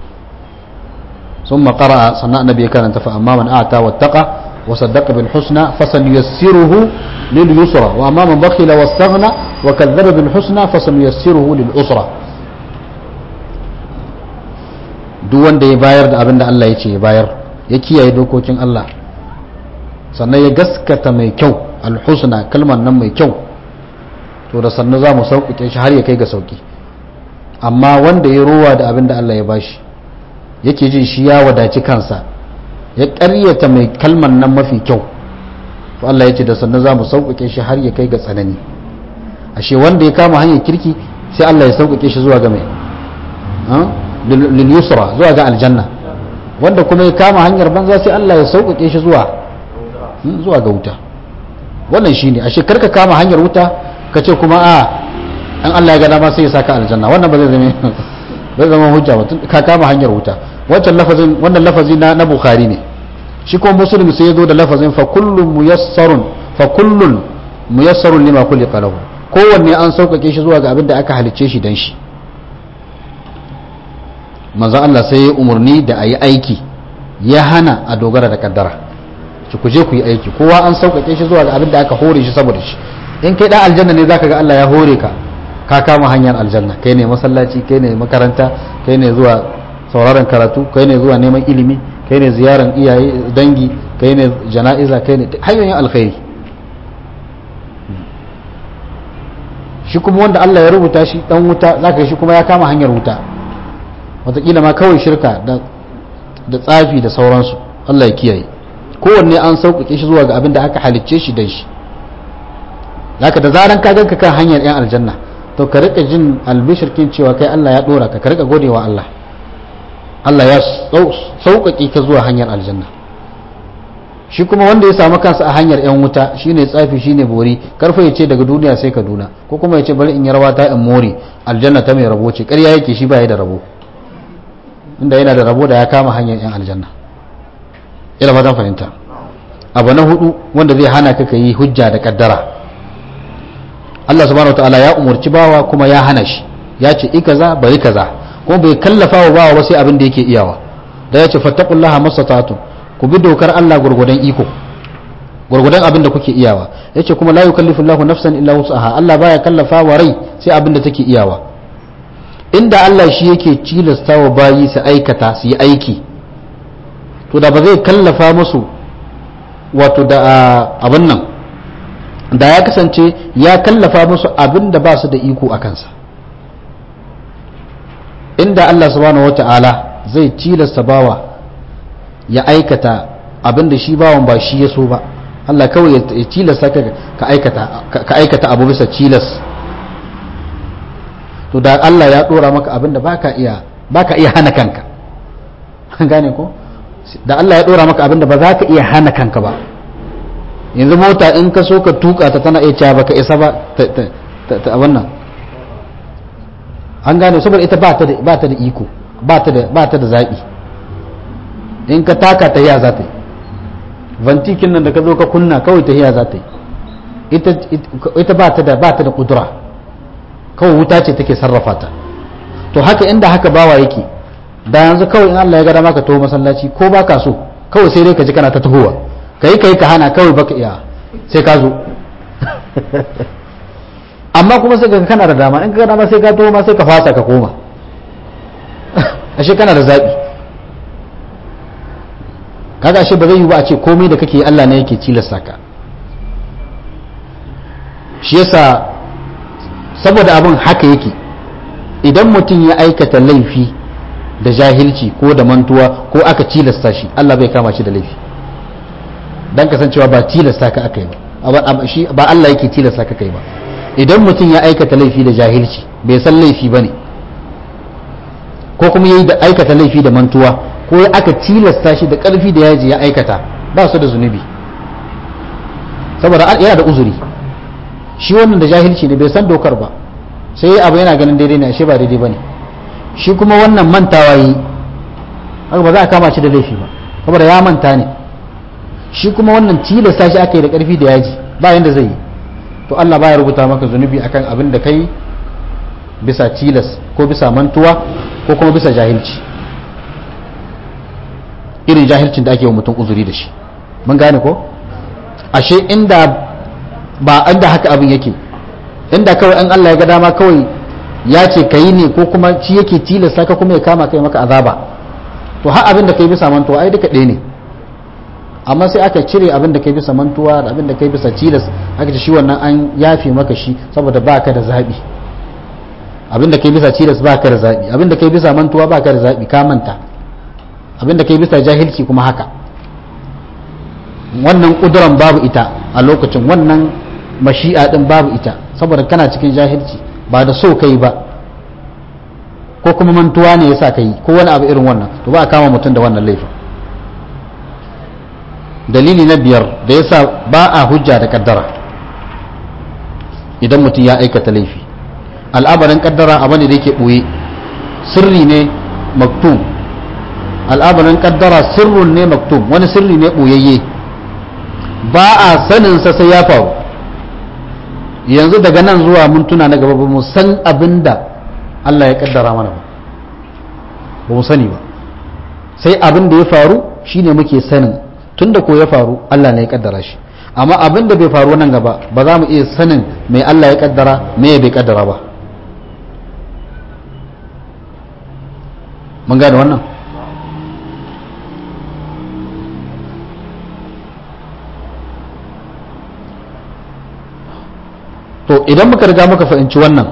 ثم قرأ صنع النبي كان انتفع أما من أعطى واتقى وصدق بالحسنى فسنيسره لليسرى وأما من بخل واستغنى وكذب بالحسنى فسنيسره للأسرى. duk wanda ya bayar da abin da Allah ya ce ya bayar, ya kiyaye dokokin Allah, sannan ya gaskata mai kyau, alhusna kalmar nan mai kyau, to da sannan za mu sauƙaƙe shi har ya kai ga sauƙi. Amma wanda ya rowa da abin da Allah ya bashi, yake jin shi ya wadaci kansa, ya ƙaryata mai kalman nan mafi kyau, to Allah ya ce da sannan za mu sauƙaƙe shi har ya kai ga tsanani. Ashe wanda ya kama hanyar kirki sai Allah ya sauƙaƙe shi zuwa ga mai lil yusra, zuwa ga aljanna. Wanda kuma ya kama hanyar banza sai Allah ya sauƙaƙe shi zuwa ga wuta. Wannan shine, ashe karka kama hanyar wuta ka ce kuma an Allah ya ga dama sai ya saka aljanna. Wannan ba zai zama hujja ba, ka kama hanyar wuta. wannan lafazi na Bukhari ne. shi kuma Muslim sai ya zo da lafazin fa kullun muyassarun lima khuliqa lahu, kowanne an sauƙaƙe shi zuwa ga abin da aka halicce shi dan shi. manzo Allah sai ya umarni da ayi aiki, ya hana a dogara da kaddara, ku je ku yi aiki, kowa an sauƙaƙe shi zuwa ga abin da aka hore shi saboda shi. in kai dan aljanna ne zaka ga Allah ya hore ka kama hanyar aljanna, kai ne masallaci, kai ne makaranta, kai ne zuwa sauraron karatu, kai ne zuwa neman ilimi, kai ne ziyaran iyaye dangi, kai ne jana'iza, kai ne hanyoyin alkhairi. shi kuma wanda Allah ya rubuta shi dan wuta, zaka shi kuma ya kama hanyar wuta, wataƙila ma kawai shirka da tsafi da sauransu. Allah ya kiyaye. kowanne an sauƙaƙe shi zuwa ga abin da aka halicce shi dan shi. zaka da zaran ka ganka kan hanyar yan aljanna, to ka rika jin albishirkin cewa kai Allah ya dora ka rika godewa Allah. Allah ya sauƙaƙe ka zuwa hanyar aljanna. shi kuma wanda ya samu kansa a hanyar yan wuta, shine tsafi, shine bori, karfa ya ce daga duniya sai Kaduna, ko kuma ya ce bari in yi rawa ta in more, aljanna ta mai rabo ce. ƙarya yake, shi ba ya da rabo. inda yana da rabo da ya kama hanyar yan aljanna. ina fatan fahimta. abu na hudu wanda zai hana ka yi hujja da kaddara, Allah subhanahu wataala ya umurci bawa kuma ya hana shi, ya ce i kaza bari kaza, kuma bai kallafa wa bawa sai abin da yake iyawa. da ya ce fattaqullaha mastata'tum, ku bi dokar Allah gurgudan iko, gurgudan abin da kuke iyawa. ya ce kuma la yukallifullahu nafsan illa wus'aha, Allah baya kallafa wa rai sai abin da take iyawa. inda Allah shi yake tilasta wa bayi su aikata, su yi aiki, to da ba zai kallafa musu wato da abin nan, da ya kasance ya kallafa musu abin da ba su da iko a kansa. inda Allah subhanahu wata'ala zai tilasta bawa ya aikata abin da shi bawan ba shi ya so ba, Allah kawai ya tilasta ka aikata abu bisa tilas, to da Allah ya dora maka abin da baka iya hana kanka. gane ko? da Allah ya dora maka abin da ba za ka iya hana kanka ba. yanzu mota in ka so ka tuka ta tana iya cewa baka isa ba ta abin nan, an gane, saboda ita ba ta da iko, ba ta da zaɓi. in ka taka ta hiya za ta yi, vantikin nan da ka zo ka kunna kawai ta hiya za ta yi, ita ba ta da kudura, kawai wuta ce take sarrafa ta. to haka inda haka bawa yake, da yanzu kawai in Allah ya gada maka taho masallaci ko baka so, kawai sai dai ka ji kana ta tahowa, kai ka hana, kawai baka iya, sai ka zo. amma kuma sai ka kana da dama, in ka dama sai ka taho ma sai ka fasa ka koma. ashe kana da zaɓi. kaga ashe ba zai yi ba a ce komai da kake Allah ne yake tilasta ka. shi yasa saboda abin haka yake, idan mutum ya aikata laifi da jahilci ko da mantuwa ko aka tilasta shi, Allah bai kama shi da laifi, dan kasancewa ba tilasta ka aka yi ba, ba Allah yake tilasta ka kai ba. idan mutum ya aikata laifi da jahilci, bai san laifi bane, ko kuma yayi da aikata laifi da mantuwa, ko aka tilasta shi da ƙarfi da yaji ya aikata, ba su da zunubi, saboda yana da uzuri. shi wannan da jahilci ne, bai san dokar ba, sai abu yana ganin daidai ne, ashe ba daidai bane. shi kuma wannan mantawa yi, haka ba za a kama shi da laifi ba, saboda ya manta ne. shi kuma wannan tilasta shi aka yi da ƙarfi da yaji, ba yanda zai yi, to Allah baya rubuta maka zunubi akan abin da kai bisa tilas ko bisa mantuwa ko kuma bisa jahilci, irin jahilcin da ake wa mutum uzuri da shi. mun gane ko? ashe inda haka abin yake, inda kawai an Allah ya ga dama kawai ya ce ka yi ne, ko kuma shi yake tilasta ka kuma ya kama kai maka azaba, to har abin da kai bisa mantuwa ai duka ɗaya ne. amma sai aka cire abin da kai bisa mantuwa da abin da kai bisa tilas, aka ce shi wannan an yafe maka shi saboda baka da zabi. abin da kai bisa tilas baka da zabi, abin da kai bisa mantuwa baka da zabi, ka manta. abin da kai bisa jahilci kuma haka, wannan kuduran babu ita a lokacin, wannan mashi'a din babu ita, saboda kana cikin jahilci, ba da so kai ba, ko kuma mantuwa ne yasa kai, ko wani abu irin wannan, to ba a kama mutum da wannan laifin. dalili na biyar da yasa ba a hujja da kaddara idan mutum ya aikata laifi, al'amarin kaddara abu ne da yake ɓoye, sirri ne maktum, al'amarin kaddara sirrun ne maktum, wani sirri ne boyayye, ba a sanin sa sai ya faru. yanzu daga nan zuwa mintuna na gaba ba mu san abinda Allah ya kaddara mana ba mu sani ba, sai abin da ya faru shine muke sanin, tunda ko ya faru Allah ne ya kaddara shi. amma abin da bai faru nan gaba ba za mu iya sanin mai Allah ya kaddara mai bai kaddara ba. mun gane wannan? to idan muka riga muka fahimci wannan,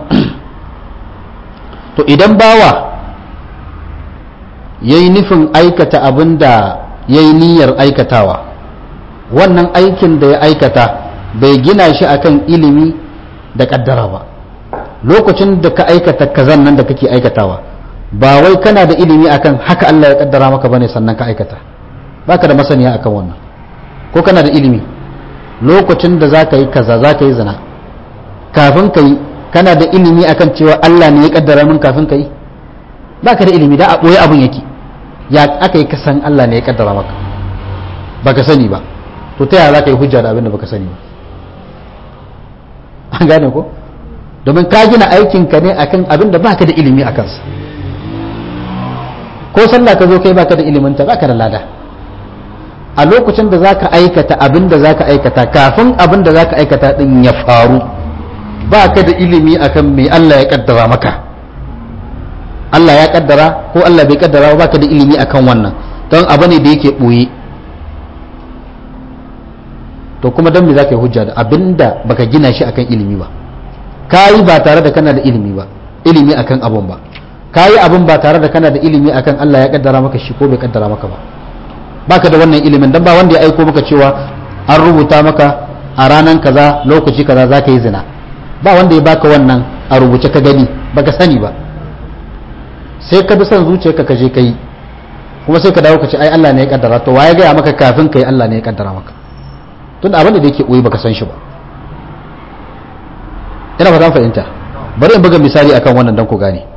to idan bawa ya yi nufin aikata abin da ya yi niyyar aikatawa, wannan aikin da ya aikata bai gina shi akan ilimi da kaddara ba. lokacin da ka aikata kazan nan da kake aikatawa, ba wai kana da ilimi akan haka Allah ya kaddara maka bane sannan ka aikata, baka da masaniya akan wannan. ko kana da ilimi lokacin da zaka yi kaza, zaka yi zina, kafin ka yi kana da ilimi akan cewa Allah ne ya kaddara min kafin ka yi? baka da ilimi, da a boye abun yake. ya aka yi kasan Allah ne ya kaddara maka baka sani ba, to ta yaya zaka yi hujja da abin da baka sani ba? an gane ko? domin ka gina aikinka ne akan abin da baka da ilimi a kansa. ko sallah ka zo kai baka da ilimin ta, baka da lada. a lokacin da zaka aikata abin da zaka aikata, kafin abin da zaka aikata din ya faru, baka da ilimi akan me Allah ya kaddara maka. Allah ya kaddara ko Allah bai kaddara ba, baka da ilimi akan wannan, don abu ne da yake boye. to kuma don me zaka yi hujja da abinda baka gina shi akan ilimi ba? kayi ba tare da kana da ilimi ba, ilimi akan abun ba. kayi abun ba tare da kana da ilimi akan Allah ya kaddara maka shi ko bai kaddara maka ba. baka da wannan ilimin, dan ba wanda ya aiko maka cewa an rubuta maka a ranan kaza lokaci kaza zaka yi zina. ba wanda ya baka wannan a rubuce ka gani, baka sani ba. sai ka bi son zuciyarka ka je kai, kuma sai ka dawo ka ce ai Allah ne ya kaddara. to waye ga maka kafin kai Allah ne ya kaddara maka? tun abin da yake koyi baka san shi ba. ina ba zan fahimta. bari in buga misali akan wannan dan ku gane.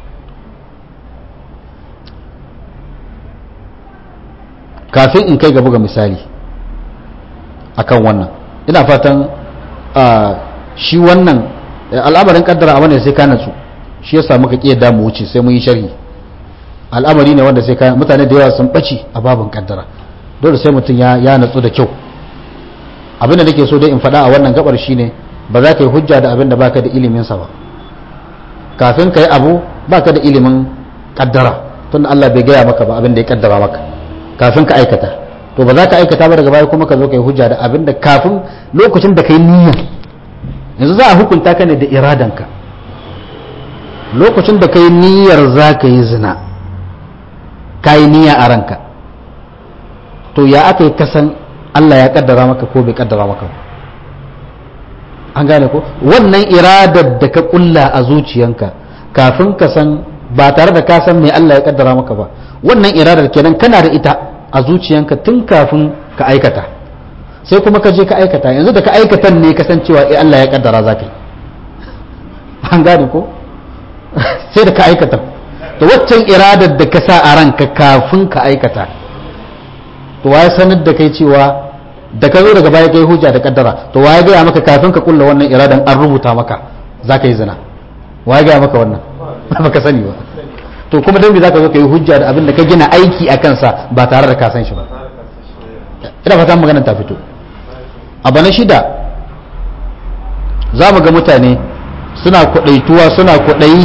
kafin in kai ga buga misali akan wannan, ina fatan shi wannan al'amarin kaddara abu ne sai ka natsu. shi yasa muka ƙi yadda mu wuce sai mun yi sharhi. al'amari ne wanda sai ka, mutane da yawa sun ɓaci a babin kaddara, dole sai mutum ya natsu da kyau. abin da nake so dai in faɗa a wannan gabar shine, ba za ka yi hujja da abin da baka da ilimin sa ba. kafin ka yi abu baka da ilimin kaddara, tun Allah bai gaya maka ba abin da ya kaddara maka kafin ka aikata. to ba za ka aikata ba daga baya kuma ka zo ka yi hujja da abin da kafin lokacin da ka yi niyya. yanzu za a hukunta ka ne da iradanka. lokacin da ka yi niyyar za ka yi zina, ka yi niyya a ranka, to ya aka yi kasan Allah ya kaddara maka ko bai kaddara maka ba? an gane ko? wannan iradar da ka kulla a zuciyanka kafin ka san, ba tare da ka san me Allah ya kaddara maka ba, wannan iradar kenan kana da ita a zuciyanka tun kafin ka aikata. sai kuma ka je ka aikata, yanzu da ka aikatan ne kasancewa Allah ya kaddara za ka yi. an gane ko? sai da ka aikata. to waccan iradar da ka sa a ranka kafin ka aikata, to waye sanar da kai cewa da ka zo daga baya kai hujja da kaddara? to waye gaya maka kafin ka kulla wannan iradan an rubuta maka za ka yi zina? waye gaya maka wannan? baka sani ba. to kuma dan me za ka zo ka yi hujja da abin da ka gina aiki a kansa ba tare da ka san shi ba? ina fata maganar ta fito. abu na shida, za mu ga mutane suna kwaɗayi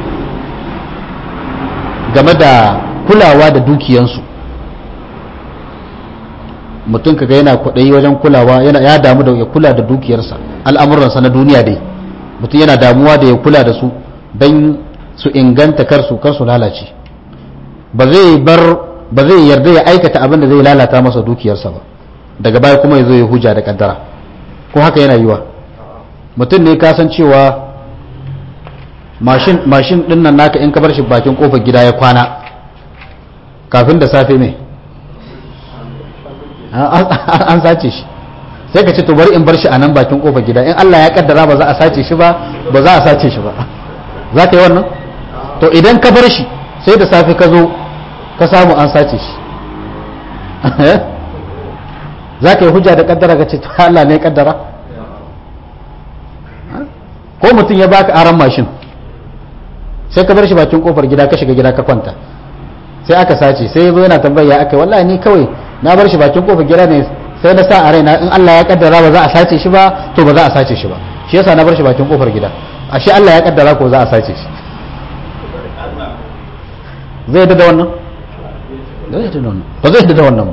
game da kulawa da dukiyansu. mutum kaga yana kwaɗayi wajen kulawa, ya damu da ya kula da dukiyarsa, al'amuransa na duniya dai. mutum yana damuwa da ya kula da su don su inganta karsu lalace. ba zai yarda ya aikata abin da zai lalata masa dukiyarsa ba, daga baya kuma ya zo ya hujja da kaddara. ko haka yana yiwa? mutum ne ka san cewa mashin din nan naka in ka bar shi bakin kofar gida ya kwana, kafin da safe mai an sace shi, sai ka ce to bari in bar shi a nan bakin kofar gida, in Allah ya kaddara ba za a sace shi ba za a sace shi ba. za ka yi wannan? to idan ka bar shi sai da safe ka zo ka samu an sace shi za ka yi hujja da kaddara ka ce to Allah ne ya kaddara? Ko mutum ya baka aran mashin sai ka bar shi bakin kofar gida ka shiga gida ka kwanta sai aka sace sai ya zo yana tambaya aka wallahi ni kawai na bar shi bakin kofar gida ne sai na sa a raina in Allah ya kaddara ba za a sace shi ba to ba za a sace shi ba shi yasa na bar shi bakin kofar gida ashe Allah ya kaddara ko za a sace shi. Zai yadda da wannan? Ba zai yadda da wannan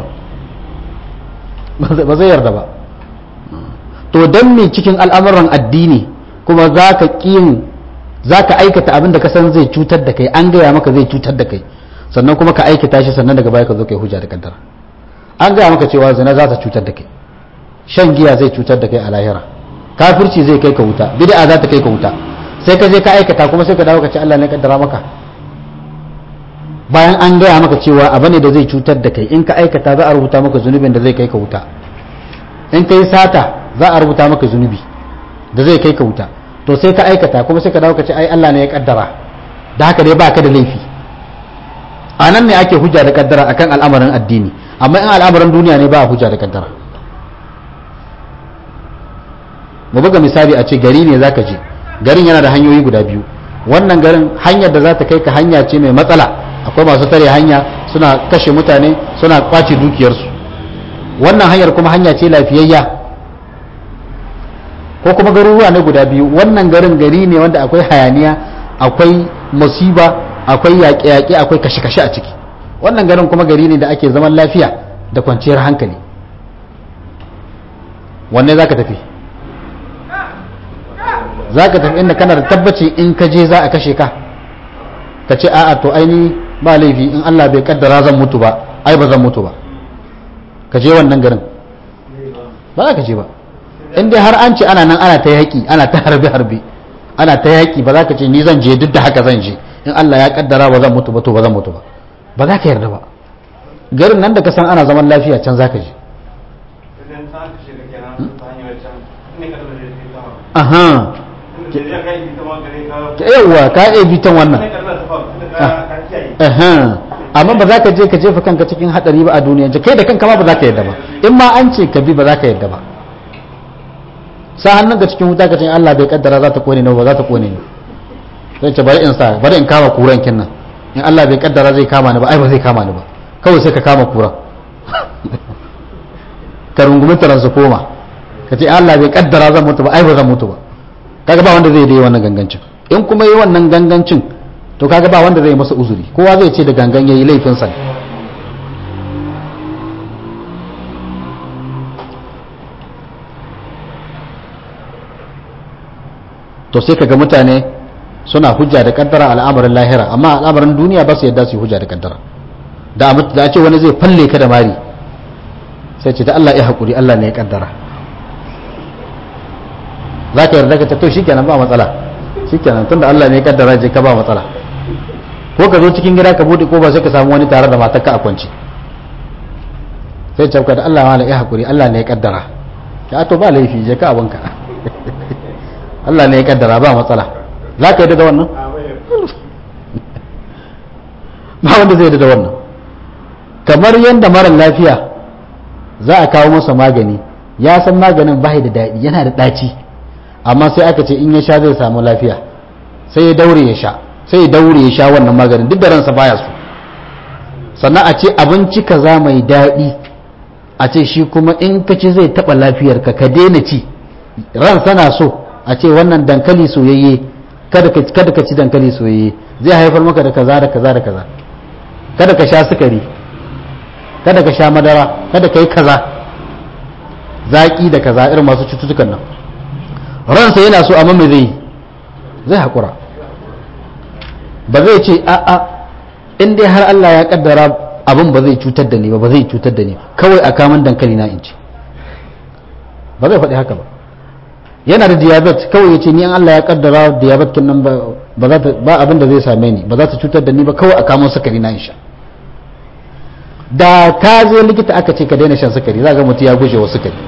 ba zai yarda ba. To dan me cikin al'amuran addini kuma za ka aikata abin da ka san zai cutar da kai, an gaya maka zai cutar da kai, sannan kuma ka aikata shi, sannan daga baya ka zo kai hujja da kaddara. An gaya maka cewa zina za ta cutar da kai, shan giya zai cutar da kai a lahira, kafirci zai kai ka wuta, bid'a za ta kai ka wuta, sai ka je ka aikata kuma sai ka dawo ka ce Allah ne kaddara maka, bayan an gaya maka cewa abu ne da zai cutar da kai, in ka aikata za a rubuta maka zunubin da zai kai ka wuta, in ka yi sata za a rubuta maka zunubi da zai kai ka wuta, to sai ka aikata kuma sai ka dawo ka ce ai Allah ne ya kaddara, da haka dai ba ka da laifi. A nan ne ake hujja da kaddara akan al'amarin addini, amma in al'amarin duniya ne ba a hujja da kaddara. mu buga misali a ce gari ne zaka je, garin yana da hanyoyi guda biyu, wannan garin hanyar da za ta kai ka hanya ce mai matsala, akwai masu tare hanya suna kashe mutane suna kwace dukiyarsu, wannan hanyar kuma hanya ce lafiyayya. Ko kuma garuruwa ne guda biyu, wannan garin gari ne wanda akwai hayaniya, akwai musiba, akwai yaƙe-yaƙe, akwai kashe-kashe a ciki, wannan garin kuma gari ne da ake zaman lafiya da kwanciyar hankali. wanne za ka tafi? Za ka tafi inda kana da tabbaci in ka je za a kashe ka, ka ce a'a to aini ba laifi, in Allah bai kaddara zan mutu ba, ai ba zan mutu ba, ka je wannan garin? ba za ka je ba. In dai har an ce ana nan ana ta yaƙi, ana ta harbe-harbe, ana ta yaƙi, ba za ka ce ni zan je duk da haka zan je, in Allah ya kaddara ba zan mutu ba to ba zan mutu ba, ba za ka yarda ba. Garin nan da ka san ana zaman lafiya can za ka je. Aha, yawwa ka iya bitan wannan. Amma ba za ka je ka jefa kanka cikin hadari ba a duniya, kai da kanka ma ba za ka yarda ba, in ma an ce ka bi ba za ka yarda ba. Sa hannun ka cikin wuta ka ce Allah bai kaddara za ta kone ne ba za ta kone ne, zai ce bari in kama kuran kin nan, in Allah bai kaddara zai kama ni ba ai ba zai kama ni ba, kawai sai ka kama kuran ka rungumi transformer ka ce Allah bai kaddara zan mutu ba ai ba zan mutu ba. Kaga ba wanda zai yi wannan gangancin, in kuma yi wannan gangancin to kaga ba wanda zai masa uzuri, kowa zai ce da gangan yayi laifin sa. To sai kaga mutane suna hujja da kaddara al'amarin lahira, amma al'amarin duniya ba su yadda su yi hujja da kaddara. Da a ce wani zai falle ka da mari sai ce da Allah ya haƙuri, Allah ne ya kaddara. Za ka yarda ka ce to shikenan ba matsala, shikenan tunda Allah ne ya kaddara je ka ba matsala. Ko ka zo cikin gida ka bude ko ba sai ka samu wani tare da matarka a kwance, sai ce da Allah ya haƙuri, Allah ne ya kaddara. Ya to ba laifi, je ka abinka Allah ne ya kaddara ba matsala. Za ka yarda da wannan? Ba wanda zai yarda da wannan. Kamar yadda mara lafiya za a kawo masa magani, ya san maganin bai da daɗi, yana da ɗaci, amma sai aka ce in ya sha zai samu lafiya, sai ya daure ya sha wannan maganin duk da ransa baya so. Sannan a ce abinci kaza mai daɗi, a ce shi kuma in ka ci zai taɓa lafiyarka, ka daina ci, ransa na so. A ce wannan dankali soyayye, kada ka ci dankali soyayye, zai haifar maka da kaza da kaza da kaza, kada ka sha sukari, kada ka sha madara, kada ka yi kaza, zaƙi da kaza, irin masu cututtukan nan. Ransa yana so amma mai zai haƙura, ba zai ce a'a in dai har Allah ya kaddara abin ba zai cutar da ni ba zai cutar da ni, kawai a kamun dankali na in ci, ba zai faɗi haka ba. Yana da diabetes, kawai ya ce ni an Allah ya kaddara diabetes kin nan ba abin da zai same ni, ba za ta cutar da ni ba, kawai a kamun sukari na in sha. Da ka je likita aka ce ka daina shan sukari, za ga mutum ya guje wa sukari.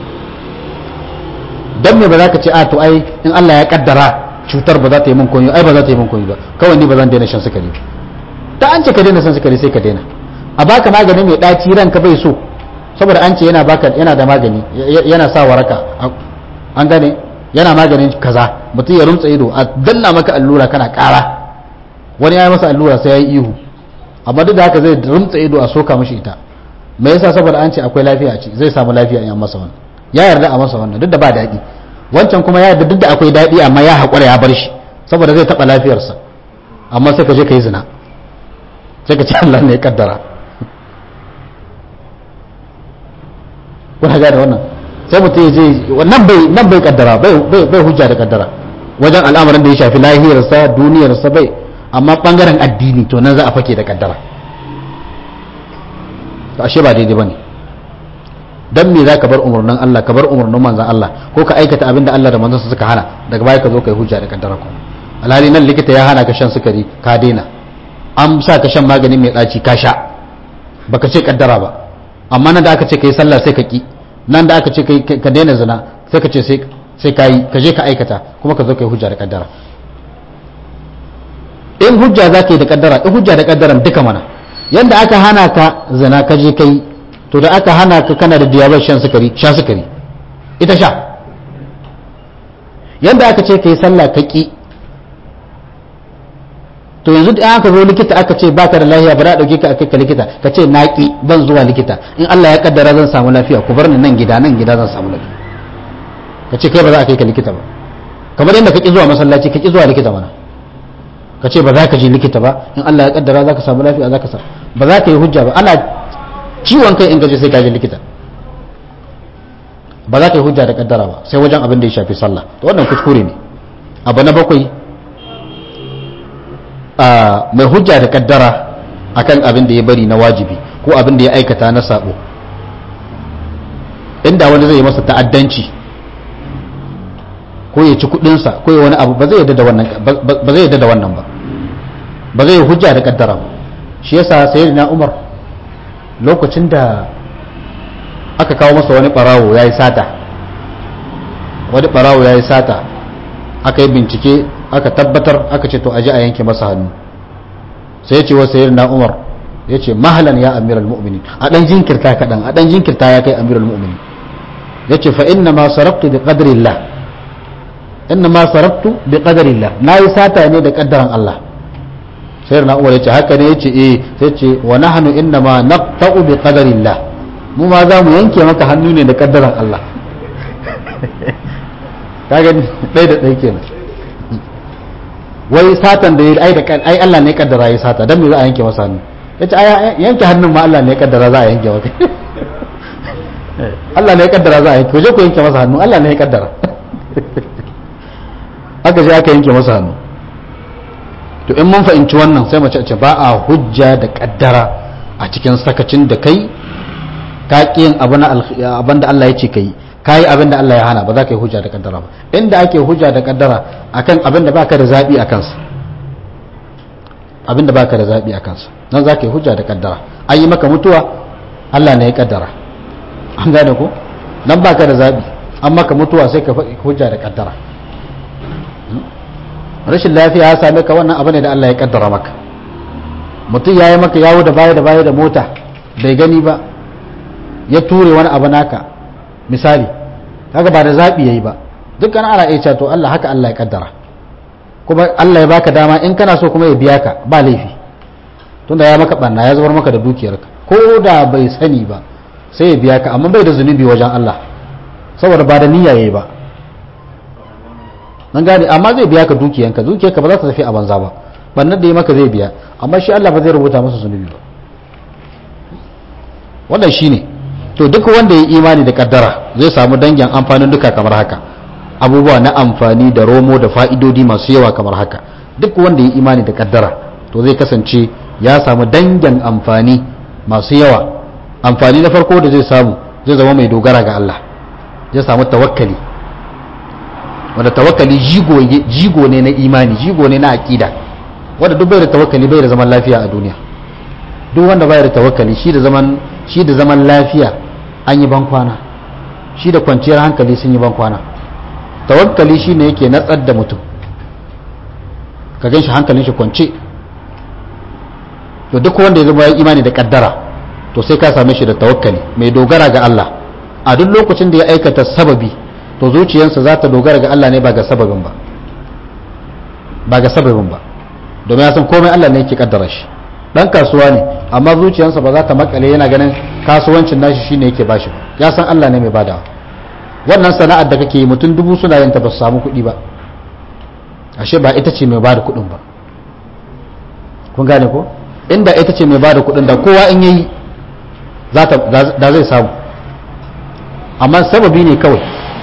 Dan me ba za ka ce a to ai in Allah ya kaddara cutar ba za ta yi min koyo, ai ba za ta yi min koyo ba, kawai ni ba zan daina shan sukari. Ta an ce ka daina shan sukari sai ka daina. a baka magani mai ɗaci ranka bai so saboda an ce yana da magani yana sa waraka an gane yana maganin kaza, mutum ya rumtsa ido a danna maka allura kana ƙara, wani ya yi masa allura sai ya yi ihu, amma duk da haka zai rumtsa ido a soka mashi ita. me yasa? saboda an ce akwai lafiya a ciki, zai samu lafiya in an masa wannan, ya yarda a masa wannan duk da ba daɗi. Wancan kuma ya yarda duk da akwai daɗi amma ya haƙura ya bar shi saboda zai taɓa lafiyarsa, amma sai ka je ka yi zina, sai ka ce Allah ne ya kaddara. kuna gane wannan? sai mutum ya je nan bai kaddara, bai hujja da kaddara wajen al'amarin da ya shafi lahirarsa duniyarsa bai, amma bangaren addini to nan za a fake da kaddara. to ashe ba daidai bane. dan me zaka bar umarnin Allah, ka bar umarnin manzon Allah, ko ka aikata abin da Allah da manzon suka hana, daga baya ka zo kai hujja da kaddara ko alhali nan likita ya hana ka shan sukari ka daina, an sa ka shan magani mai daci ka sha, baka ce kaddara ba. amma nan da aka ce kai sallah sai ka ki, nan da aka ce ka daina zina sai ka ce sai ka yi, ka je ka aikata, kuma ka zo kai hujja da kaddara. in hujja za ka yi da kaddara, in hujja da kaddaran duka mana, yanda aka hana ka zina ka je kai, to da aka hana ka kana da diabetes shan sukari, sha sukari ita sha. yanda aka ce kai sallah ka ki, to yanzu da aka zo likita aka ce baka da lafiya, bara dauke ka akai ka likita, ka ce na ki ban zuwa likita, in Allah ya kaddara zan samu lafiya, ku bar ni nan gida zan samu lafiya. ka ce kai ba za a kai ka likita ba, kamar yadda ka ki zuwa masallaci ka ki zuwa likita mana, ka ce ba za ka je likita ba, in Allah ya kaddara za ka samu lafiya za ka samu, ba za ka yi hujja ba. ana ciwon kai in gaje sai ka je likita, ba za ka yi hujja da kaddara ba sai wajen abin da ya shafi sallah. to wannan kuskure ne. abu na 7, mai hujja da kaddara akan abin da ya bari na wajibi ko abin da ya aikata na sabo. inda wani zai yi masa ta'addanci ko ya ci kudinsa ko ya wani abu, ba zai yadda da wannan ba zai hujja da kaddara ba. shi yasa sayyidina Umar lokacin da aka kawo masa wani barawo yayi sata, aka yi bincike aka tabbatar, aka ce to aje a yanke masa hannu. sai ya ce wa sayyidina Umar, ya ce mahalan ya amiral mu'minin, a dan jinkirta kadan, a dan jinkirta ya kai amiral mu'minin. ya ce fa inna ma sarabtu bi qadrillah, nayi sata ne da kaddaran Allah. sayyidina Umar ya ce haka ne? ya ce sai ce wa nahnu inna ma naqta'u bi qadarillah, mu ma za mu yanke maka hannu ne da kaddaran Allah. kaga dai da dai kenan. wai satan da ai Allah ne ya kaddara ya sata, dan me za a yanke masa hannu? yace ai yanke hannun ma Allah ne ya kaddara za a yanke maka. Allah ne ya kaddara za a yanke, je ku yanke masa hannu, Allah ne ya kaddara. aka je aka yanke masa hannu. to in mun fahimci wannan sai mace ce ba a hujja da kaddara a cikin sakacin da kai, ka kiyin abin da Allah ya ce kai, kayi abin da Allah ya hana, ba za ka yi hujja da kaddara ba. inda ake hujja da kaddara akan abin da baka da zabi a kansa, abin da baka da zabi a kansa, nan za ka yi hujja da kaddara. an yi maka mutuwa, Allah ne ya kaddara, an gane ko? nan baka da zabi, an maka mutuwa sai ka hujja da kaddara. rashin lafiya ya same ka, wannan abu ne da Allah ya kaddara maka. mutum ya yi maka yawo da baya da mota bai gani ba, ya ture wani abu naka misali, kaga ba da zabi yayi ba, dukkan ana iya to Allah haka Allah ya kaddara, kuma Allah ya baka dama in kana so kuma ya biya ka ba laifi, tunda ya maka banna, ya zubar maka da dukiyarka, ko da bai sani ba sai ya biya ka, amma bai da zunubi wajen Allah saboda ba da niyya yayi ba. nan gane, amma zai biya ka dukiyarka ba za ta tafi a banza ba, bannan da ya maka zai biya, amma shi Allah ba zai rubuta masa zunubi ba. wannan shine. to duk wanda ya imani da kaddara zai samu dangin amfanin duka kamar haka, abubuwa na amfani da romo da fa'idodi masu yawa kamar haka. duk wanda ya imani da kaddara to zai kasance ya samu dangin amfani masu yawa. amfani na farko da zai samu, zai zama mai dogara ga Allah, zai samu tawakkali, wanda tawakkali jigo ne na imani, jigo ne na aqida. wanda duk bai da tawakkali bai da zaman lafiya a duniya. duk wanda bai da tawakkali shi da zaman lafiya an yi bankwana, shi da kwanciyar hankali sun yi bankwana. tawakkali shine yake natsar da mutum, ka ganshi hankalin shi kwance. to duk wanda ya zama ya imani da kaddara to sai ka same shi da tawakkali, mai dogara ga Allah. A duk lokacin da ya aikata sababi to zuciyarsa za ta dogara ga Allah ne ba ga sababin ba, domin ya san komai Allah ne yake kaddara shi. Dan kasuwa ne amma zuciyarsa ba za ta makale yana ganin kasuwancin nashi shine yake bashi ba, ya san Allah ne mai badawa. wannan sana'ar da kake yi mutum dubu suna yin ta ba su samu kuɗi ba, ashe ba ita ce mai bada kuɗin ba. kun gane ko? inda ita ce mai bada kuɗin da kowa in yayi da zai samu, amma sababi ne kawai.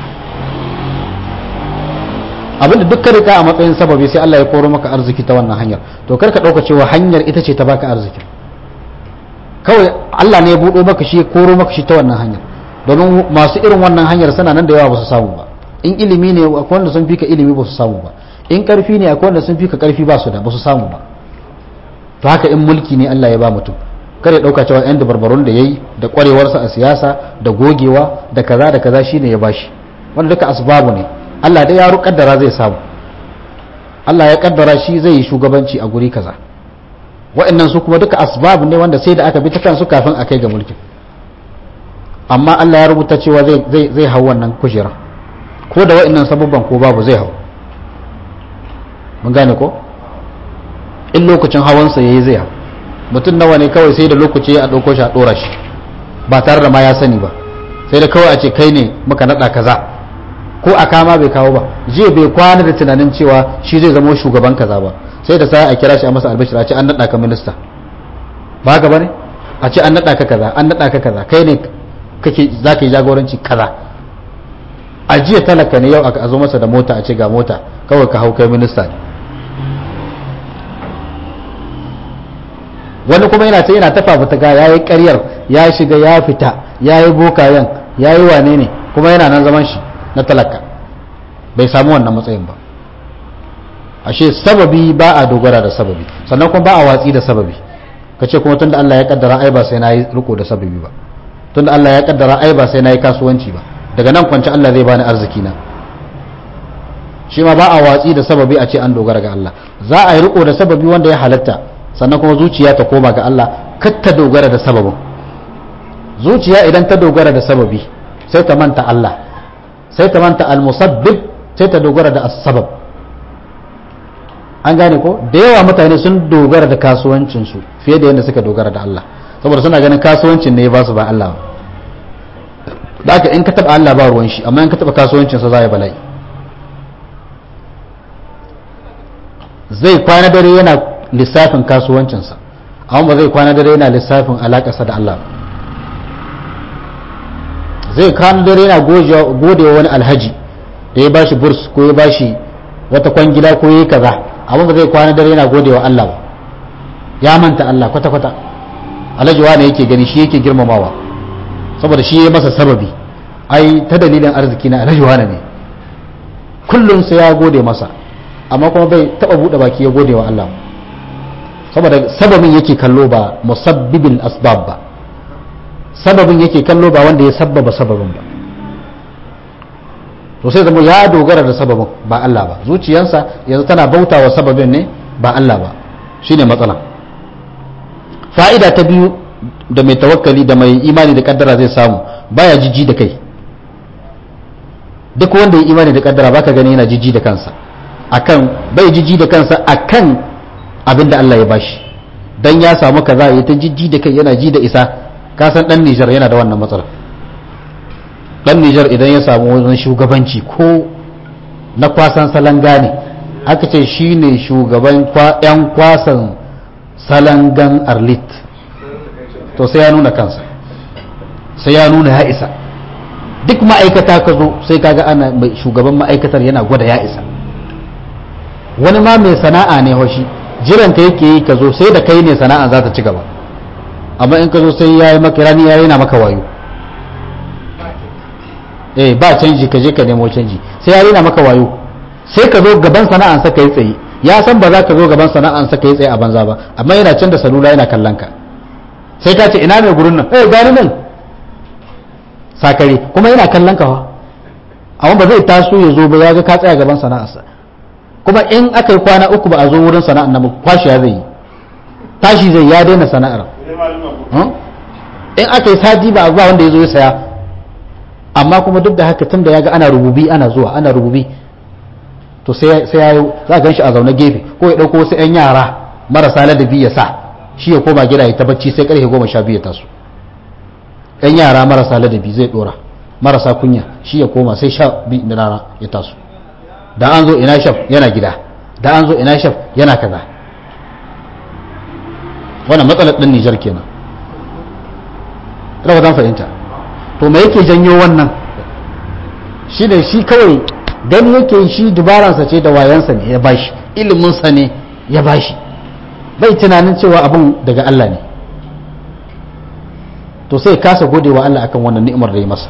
abinda duk rika a matsayin sababi sai Allah ya koro maka arziki ta wannan hanyar, to karka ɗauka cewa hanyar ita ce ta baka arziki, kawai Allah ne ya buɗo maka shi, ya koro maka shi ta wannan hanyar. domin masu irin wannan hanyar suna nan da yawa ba su samu ba. in ilimi ne akwai wanda sun fi ka ilimi ba su samu ba, in karfi ne akwai wanda sun fi ka karfi ba su samu ba. to haka in mulki ne Allah ya ba mutum, kare dauka cewa yan dabarbarun da yayi da kwarewarsa a siyasa da gogewa da kaza shine ya bashi, wanda duka asbabu ne. Allah dai ya kaddara zai samu, Allah ya kaddara shi zai yi shugabanci a guri kaza. wa'annan su kuma duka asbabu ne wanda sai da aka bi ta kansu kafin a kai ga mulkin, amma Allah ya rubuta cewa zai hau wannan kujera, ko da wa'annan sababban ko babu zai hau. mun gane ko? in lokacin hawansa yayi zai hau. mutum nawa ne kawai sai da lokaci a ɗauko shi a ɗora shi ba tare da ma ya sani ba, sai da kawai a ce kai ne muka naɗa kaza, ko a kama bai kawo ba, jiya bai kwana da tunanin cewa shi zai zama shugaban kaza ba, sai da sai a kira shi a masa albashir a ce an naɗa ka minista, ba ga bane a ce an naɗa ka kaza, an naɗa ka kaza, kai ne kake za ka yi jagoranci kaza. a jiya talaka ne, yau a zo masa da mota a ce ga mota kawai ka hau kai minista ne. wani kuma yana ta fafutuka, ya yi karyar, ya shiga ya fita, ya yi bokayen, ya yi wane ne, kuma yana nan zaman shi na talaka, bai samu wannan matsayin ba. ashe sababi ba a dogara da sababi, sannan kuma ba a watsi da sababi. ka ce kuma tunda Allah ya kaddara ai ba sai na yi riko da sababi ba, tunda Allah ya kaddara ai ba sai na yi kasuwanci ba, daga nan kwanci Allah zai bani arziki na. shi ma ba a watsi da sababi a ce an dogara ga Allah. za a yi riko da sababi wanda ya halatta, sannan kuma zuciya ta koma ga Allah, kar ta dogara da sababin. zuciya idan ta dogara da sababi sai ta manta Allah, sai ta manta al-musabbib, sai ta dogara da as-sabab. an gane ko? da yawa mutane sun dogara da kasuwancinsu fiye da yadda suka dogara da Allah, saboda suna ganin kasuwancin ne ba su ba Allah ba. da haka in ka taba Allah ba ruwan shi, amma in ka taba kasuwancinsa za ya bala'i. zai kwana dare yana lissafin kasuwancinsa, amma ba zai kwana dare yana lissafin alaƙarsa da Allah ba. zai kwana dare yana godewa wani alhaji da ya bashi burs ko ya bashi wata kwangila ko ya yi kaza, amma ba zai kwana dare yana godewa Allah ba. ya manta Allah kwata-kwata. alhaji wane yake gani shi yake girmamawa saboda shi ya masa sababi, ai ta dalilin arziki na alhaji wane ne, kullum sai ya gode masa, amma kuma bai taba bude baki ya gode wa Allah, saboda sababin yake kallo ba musabbibil asbab ba, sababin yake kallo ba wanda ya sabbaba sababin ba. to sai zama ya dogara da sababin ba Allah ba, zuciyarsa yanzu tana bautawa sababin ne ba Allah ba, shine matsala. fa'ida ta biyu da mai tawakkali da mai imani da kaddara zai samu, baya jijji da kai. duk wanda ya imani da kaddara baka gani yana jijji da kansa akan, bai jijji da kansa akan abin da Allah ya bashi, dan ya samu kaza ya ta jijji da kai, yana ji da isa. ka san dan Nijar yana da wannan matsala. dan Nijar idan ya samu wani shugabanci ko na kwasan salanga ne, aka ce shine shugaban yan kwasan salangan Arlit, to sai ya nuna kansa, sai ya nuna ya isa. duk ma'aikata ka zo sai kaga ana shugaban ma'aikatar yana gwada ya isa. wani ma mai sana'a ne hoshi jiran ka yake yi ka zo, sai da kai ne sana'a za ta ci gaba, amma in ka zo sai ya yi maka rani, ya yana maka wayo. ba canji, ka je ka nemo canji, sai ya yana maka wayo. sai ka zo gaban sana'ansa ka yi tsaye, ya san ba za ka zo gaban sana'ansa ka yi tsaye a banza ba, amma yana can da salula yana kallon ka, sai ka ce ina mai gurin nan, gani nan sakare, kuma yana kallon ka fa, amma ba zai taso ya zo ba, ya ga ka tsaya gaban sana'arsa. kuma in aka yi kwana uku ba a zo wurin sana'ar nan, kwashi ya zai yi, tashi zai ya daina sana'ar. in aka yi sati ba wanda ya zo ya saya, amma kuma duk da haka tun da ya ga ana rububi ana zuwa ana rububi, to sai ya za gan shi a zaune gefe, ko ya ɗauko wasu 'yan yara marasa ladabi ya sa shi ya koma gida ya ta bacci sai karfe 12 ya taso. 'yan yara marasa ladabi zai ɗora, marasa kunya shi ya koma sai 12 na rana ya taso. da an zo ina shaf yana gida, da an zo ina shaf yana kaza. wannan matsalar ɗin Nijar kenan. ina zan fahimta. to me yake janyo wannan? shi da shi kawai gani yake shi dubaransa ce da wayansa ne ya bashi, iliminsa ne ya bashi, bai tunanin cewa abin daga Allah ne. to sai kasa gode wa Allah akan wannan ni'imar da ya masa.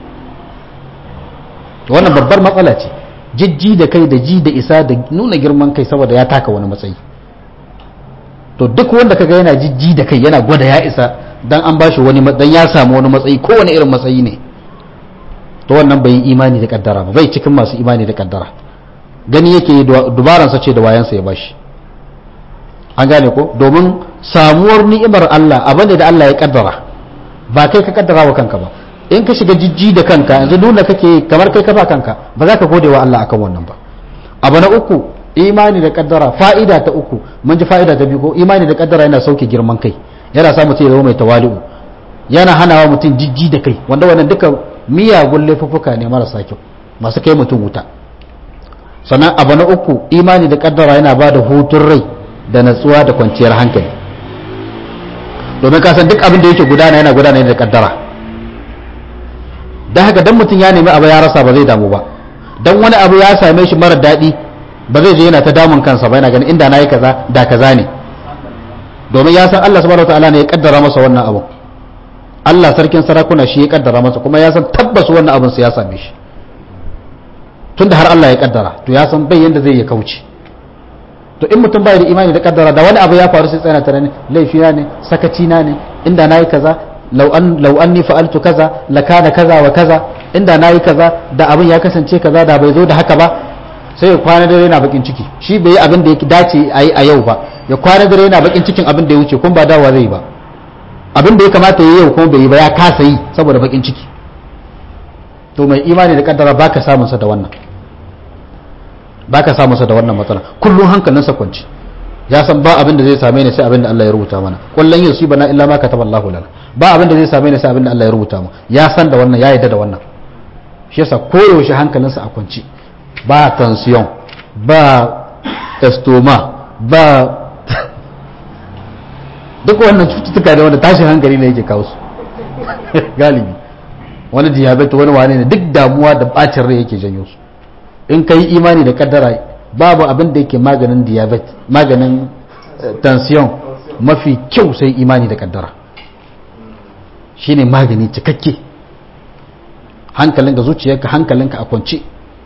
to wannan babbar matsala ce, jijji da kai da ji da isa da nuna girman kai saboda ya taka wani matsayi. to duk wanda kaga yana jijji da kai yana gwada ya isa dan an bashi wani dan ya samu wani matsayi, kowane irin matsayi ne, to wannan bai yi imani da kaddara ba, bai cikin masu imani da kaddara. gani yake dubaransa ce da wayansa ya bashi. an gane ko? domin samuwar ni'imar Allah abin da Allah ya kaddara, ba kai ka kaddara wa kanka ba. in ka shiga jijji da kanka yanzu nuna kake kamar kai kafa kanka, ba za ka gode wa Allah akan wannan ba. abu na uku, imani da kaddara. fa'ida ta uku, mun ji fa'ida ta biyu ko, imani da kaddara yana sauke girman kai, yana sa mutum ya zama mai tawali'u, yana hanawa mutum jijji da kai, wanda wannan duka miyagun laifuffuka ne marasa kyau masu kai mutum wuta. sannan abu na uku, imani da kaddara yana ba da hutun rai da natsuwa da kwanciyar hankali, domin ka san duk abin da yake gudana yana gudana da kaddara. don haka dan mutum ya nemi abu ya rasa ba zai damu ba, dan wani abu ya same shi mara daɗi ba zai je yana ta damun kansa ba, yana ganin inda na yi kaza da kaza ne, domin ya san Allah subhanahu wataala ne ya kaddara masa wannan abu. Allah sarkin sarakuna shi ya kaddara masa, kuma ya san tabbas wannan abin sa ya same shi. tunda har Allah ya kaddara, to ya san bai yanda zai ya kauce. to in mutum bai da imani da kaddara, da wani abu ya faru sai tsaya tare ne, laifina ne, sakaci na ne, inda nayi kaza, law anni fa'altu kaza lakana kaza wa kaza, inda nayi kaza da abin ya kasance kaza da bai zo da haka ba. sai ya kwana dare yana bakin ciki, shi bai yi abin da ya dace a yi a yau ba, ya kwana dare yana bakin cikin abin da ya wuce kuma ba dawowa zai ba. abin da ya kamata ya yi yau kuma bai yi ba, ya kasa yi saboda bakin ciki. to mai imani da kaddara baka samun sa da wannan, baka samun sa da wannan matsala. kullun hankalinsa kwanci, ya san ba abin da zai same ni sai abin da Allah ya rubuta mana, kullun yusibana illa ma kataballahu lana, ba abin da zai same ni sai abin da Allah ya rubuta mu. ya san da wannan, ya yarda da wannan, shi yasa koyaushe hankalinsa a kwanci, ba tension, ba estoma, ba duk wannan cututtuka da wanda tashin hankali ne yake kawo su galibi. wani diabetes, wani wane ne, duk damuwa da bacin rai yake janyo su. in ka yi imani da kaddara, babu abin da yake maganin diabetes, maganin tension mafi kyau sai imani da kaddara. shine magani cikakke. hankalinka, zuciyarka, hankalinka a kwance,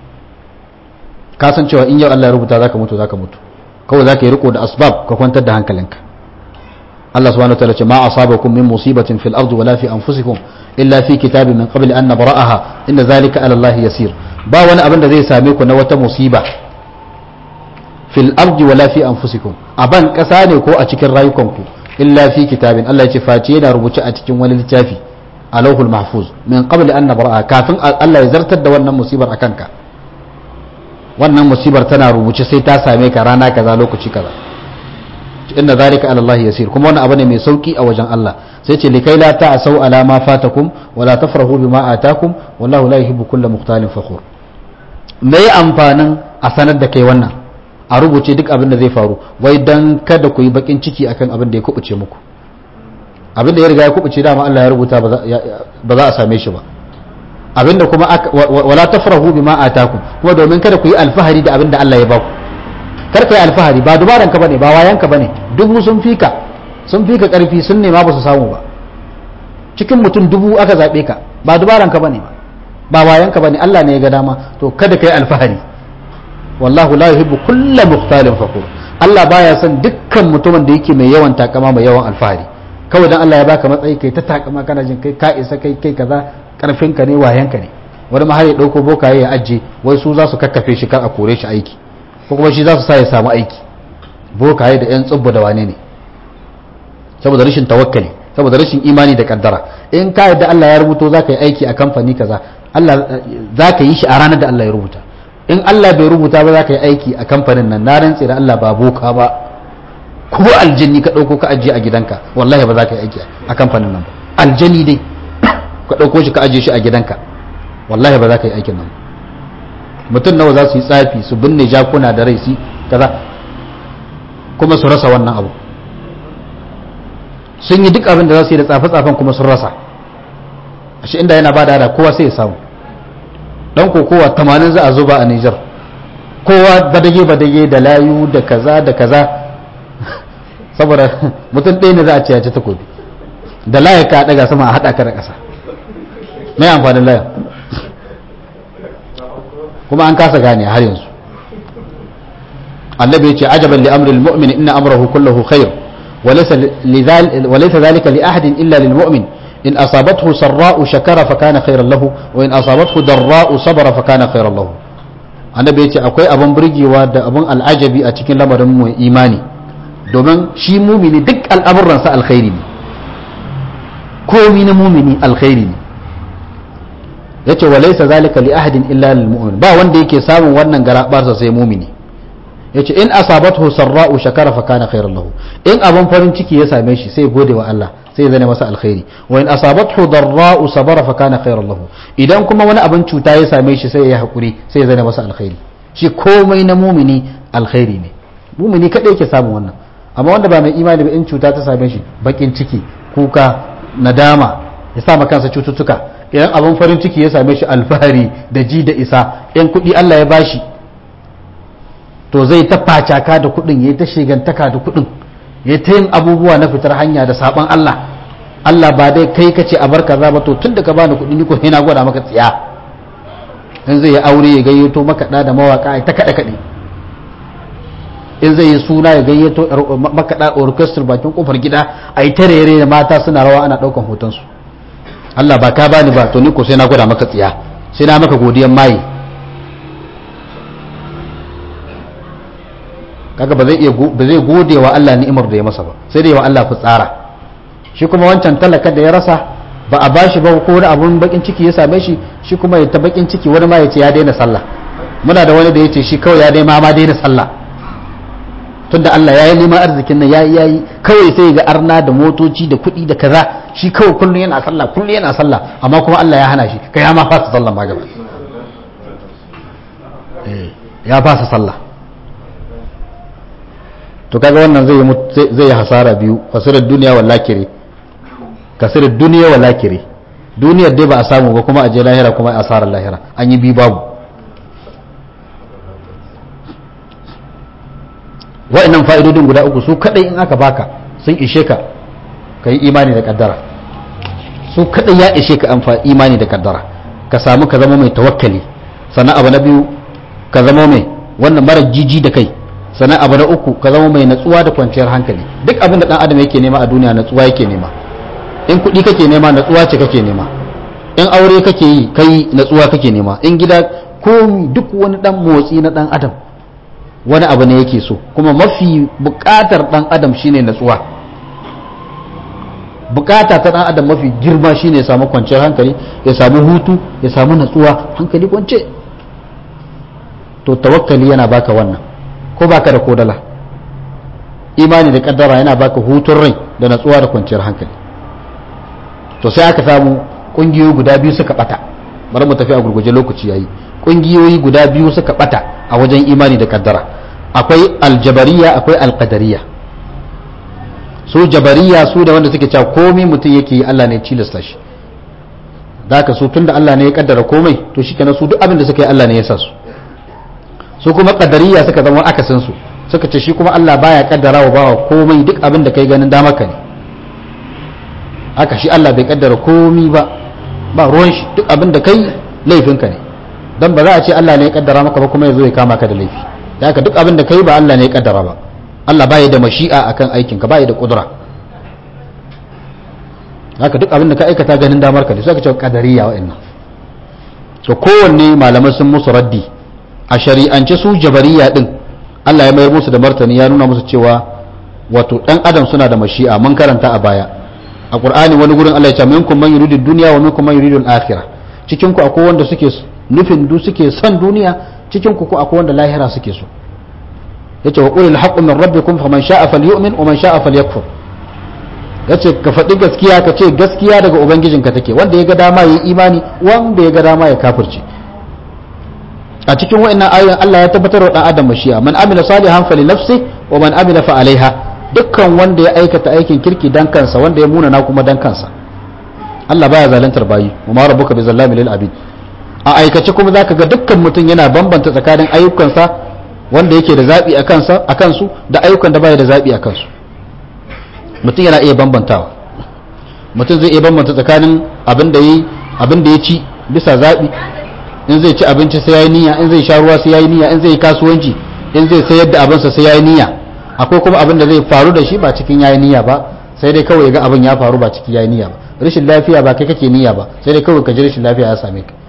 ka san cewa in yau Allah ya rubuta zaka mutu zaka mutu, kawai zaka yi riko da asbab ka kwantar da hankalinka. Allah subhanahu wataala ce ma asabakum min musibatin fil ardi wala fi anfusikum illa fi kitabin min qabli an nabra'aha inna zalika ala Allah yasir. ba wani abin da zai same ku na wata musiba fil ardi wala fi anfusikum, a ban kasa ne ko a cikin rayukanku, illa fi kitabin, Allah ya ce face yana rubuce a cikin wani littafi a lauhul mahfuz min qabli an nabra'aha, kafin Allah ya zartar da wannan musibar akan ka. wannan musibar tana rubuce sai ta same ka rana kaza lokaci kaza. inna zalika ala Allah yasir, kuma wannan abu ne mai sauki a wajen Allah. sai ce likai la ta'asau ala ma fatakum wa la tafrahu bima atakum wallahu la yuhibbu kulla mukhtalin fakhur. me amfanin a sanar da kai wannan, a rubuce duk abin da zai faru, wai dan kada ku yi bakin ciki akan abin da ya kubuce muku. abin da ya riga ya kubuce dama Allah ya rubuta ba za a same shi ba. abinda kuma wala tafrahu bima atakum, kuma domin kada ku yi alfahari da abinda Allah ya baku. kar ka yi alfahari, ba dubaran ka bane, ba wayan ka bane. dubu sun fika karfi, sun nema ba su samu ba. cikin mutum 1000 aka zabe ka, ba dubaran ka bane ba wayan ka bane, Allah ne ya ga dama. to kada ka yi alfahari. wallahu la yuhibbu kulla mukhtalin fakhur. Allah baya son dukkan mutumin da yake mai yawan takama, mai yawan alfahari. kawai dan Allah ya baka matsayi kai ta takama, kana jin kai ka isa, kai kaza, karfinka ne, wayanka ne. wani ma har ya dauko bokaye ya ajiye, wai su za su kakkafe shi kar a kore shi aiki, ko kuma shi za su sa ya samu aiki. bokaye da yan tsubbu da wane ne, saboda rashin tawakkali. saboda rashin imani da kaddara. In ka yadda Allah ya rubuto zaka yi aiki a kamfani kaza, Allah zaka yi shi a ranar da Allah ya rubuta. In Allah bai rubuta ba zaka yi aiki a kamfanin nan, na rantse da Allah ba boka ba, ko aljanni ka dauko ka ajiye a gidanka wallahi ba za ka yi aiki a kamfanin nan ba. Aljanni dai ka dauko shi ka ajiye shi a gidanka wallahi ba za ka yi aikin nan. Mutum nawa za su yi tsafi su binne jakuna da rai su kaza kuma su rasa wannan abu. Sun yi duk abin da za su yi da tsafe-tsafen kuma sun rasa. Ashe inda yana ba da kowa sai ya samu. Dan kowa 80 za a zuba a Niger, kowa badage da layu da kaza da kaza saboda mutum ɗaya ne za a ce ya ci takobi da laya ka daga sama a haɗa ka da ƙasa. mai amfanin laya kuma an kasa gane har yanzu. Annabi ya ce ajaban li amril mu'min inna amrahu kulluhu khair wa laysa dhalika li ahadin illa lil mu'min in asabathu sarra'u shakara fa kana khairan lahu wa in asabathu darra'u sabara fa kana khairan lahu. Annabi ya ce akwai abin burgewa da abin al'ajabi a cikin lamarin mu imani, domin shi mumini duk al'amuransa alkhairi ne, komi na mumini alkhairi ne. Yace wa laysa zalika li ahadin illa lil mu'min, ba wanda yake samun wannan garabarsa sai mumini. Yace in asabathu sarra'u shakara fa kana khairan lahu, in abin farin ciki ya same shi sai gode wa Allah sai zane masa alkhairi. Wa in asabathu darra'u sabara fa kana khairan lahu, idan kuma wani abin cuta ya same shi sai ya hakuri sai zane masa alkhairi. Shi komai na mumini alkhairi ne, mumini kadai yake samun wannan. Amma wanda ba mai imani ba, in cuta ta same shi bakin ciki, kuka, nadama, ya sa kansa cututtuka. Idan abin farin ciki ya same shi alfahari da ji da isa. In kuɗi Allah ya bashi to zai ta facaka da kuɗin, ya ta shigantaka da kuɗin, ya ta yin abubuwa na fitar hanya da saban Allah. Allah ba dai kai kace a bar kaza ba, to tun da ka bani kuɗi ni ko sai na gwada maka tsiya. In zai yi aure ya gayyato makaɗa da mawaka ai ta kaɗe kaɗe. In zai yi suna ya gayyato makaɗa orchestra bakin kofar gida ai ta rere da mata suna rawa ana ɗaukan hotonsu. Allah ba ka bani ba, to ni ko sai na gwada maka tsiya, sai na maka godiyan mai. Kaga ba zai gode wa Allah ni'imar da ya masa ba, sai dai wa Allah fitsara. Shi kuma wancan talaka da ya rasa ba a bashi ba, ko wani abun bakin ciki ya same shi, shi kuma ya ta bakin ciki, wani ma ya ce ya daina sallah. Muna da wani da ya ce shi kawai ya daina ma daina sallah, tunda Allah ya yi neman arzikin nan yayi kawai sai ga arna da motoci da kuɗi da kaza, shi kawai kullun yana sallah, amma kuma Allah ya hana shi, kai ya ma fasa sallah ma gaba. Ya fasa sallah. To kaga wannan zai yi hasara biyu, khasirar duniya wal lakire, khasirar duniya wal lakire. Duniyar dai ba a samu ba, kuma a je lahira kuma asarar lahira, an yi bi babu. Wa'annan fa'idodin guda uku su kadai in aka baka sun ishe ka kai imani da kaddara. Su kadai ya ishe ka imani da kaddara, ka samu ka zama mai tawakkali. Sannan abu na biyu ka zama mai wannan mara jiji da kai. Sannan abu na uku ka zama mai natsuwa da kwanciyar hankali. Duk abin da dan adam yake nema a duniya natsuwa yake nema. In kuɗi kake nema natsuwa ce kake nema, in aure kake yi kai natsuwa kake nema, in gida komi duk wani dan motsi na dan adam wani abu ne yake so. Kuma mafi bukatar dan adam shine natsuwa. Bukata ta dan adam mafi girma shine ya samu kwanciyar hankali, ya samu hutu, ya samu natsuwa, hankali kwance. To tawakkali yana baka wannan, ko baka da kodala. Imani da kaddara yana baka hutun rai da natsuwa da kwanciyar hankali. To sai aka samu kungiyoyi guda biyu suka bata. Bari mu tafi a gurguje, lokaci yayi. Kungiyoyi guda biyu suka bata a wajen imani da kaddara. Akwai aljabariya, akwai alqadariya. Su jabariya su da wanda suke cewa komai mutum yake yi Allah ne ya cilasta shi. Daka su tunda Allah ne ya kaddara komai, to shikenan su duk abin da suka yi Allah ne ya sa su. Su kuma qadariya suka zama akasin su, suka ce shi kuma Allah baya kaddara wa bawa komai, duk abin da kai ganin dama ka ne. Haka shi Allah bai kaddara komai ba ruwan shi, duk abin da kai laifinka ne. Dan ba za a ce Allah ne ya kaddara maka ba kuma yazo ya kama ka da laifi. Da haka duk abin da kai ba Allah ne ya kaddara ba. Allah baya da mashi'a akan aikin ka, baya da kudura. Haka duk abin da ka aikata ganin damar ka ne, sai ka ce qadariya wa'annan. To kowanne malamai sun musu raddi. A shari'ance su jabariya din Allah ya mayar musu da martani, ya nuna musu cewa wato dan adam suna da mashi'a, mun karanta a baya. a Qur'ani wani gurin Allah ya ce minkum man yuridu dunya wa minkum man yuridu al-akhirah, cikin ku akwai wanda suke nufin suke son duniya, cikin ku akwai wanda lahira suke so. yace wa qulil haqqu min rabbikum faman sha'a falyu'min wa man sha'a falyakfur. yace ka faɗi gaskiya, ka ce gaskiya daga ubangijinka take, wanda ya ga dama yayi imani, wanda ya ga dama ya kafirce. a cikin wa'annan ayoyin Allah ya tabbatar wa dan adam mashi'a, man amila salihan fali nafsi wa man amila fa alaiha. dukkan wanda ya aikata aikin kirki dan kansa, wanda ya munana kuma dan kansa. Allah baya zalantar bayi, wa ma rabbuka bi zallamin lil abid. a aikace kuma zaka ga dukkan mutum yana bambanta tsakanin ayyukansa wanda yake da zabi a kansu da ayyukan da baya da zabi a kansu. mutum yana iya bambantawa, mutum zai iya bambanta tsakanin abin da ya ci bisa zabi. in zai ci abinci sai yayi niyya, in zai sha ruwa sai yayi niyya, in zai yi kasuwanci, in zai sayar da abinsa sai yayi niyya. akwai kuma abin da zai faru da shi ba cikin yayi niyya ba, sai dai kawai ga abin ya faru ba cikin yayi niyya ba. rashin lafiya ba kai kake niyya ba, sai dai kawai ka ji rashin lafiya ya same ka.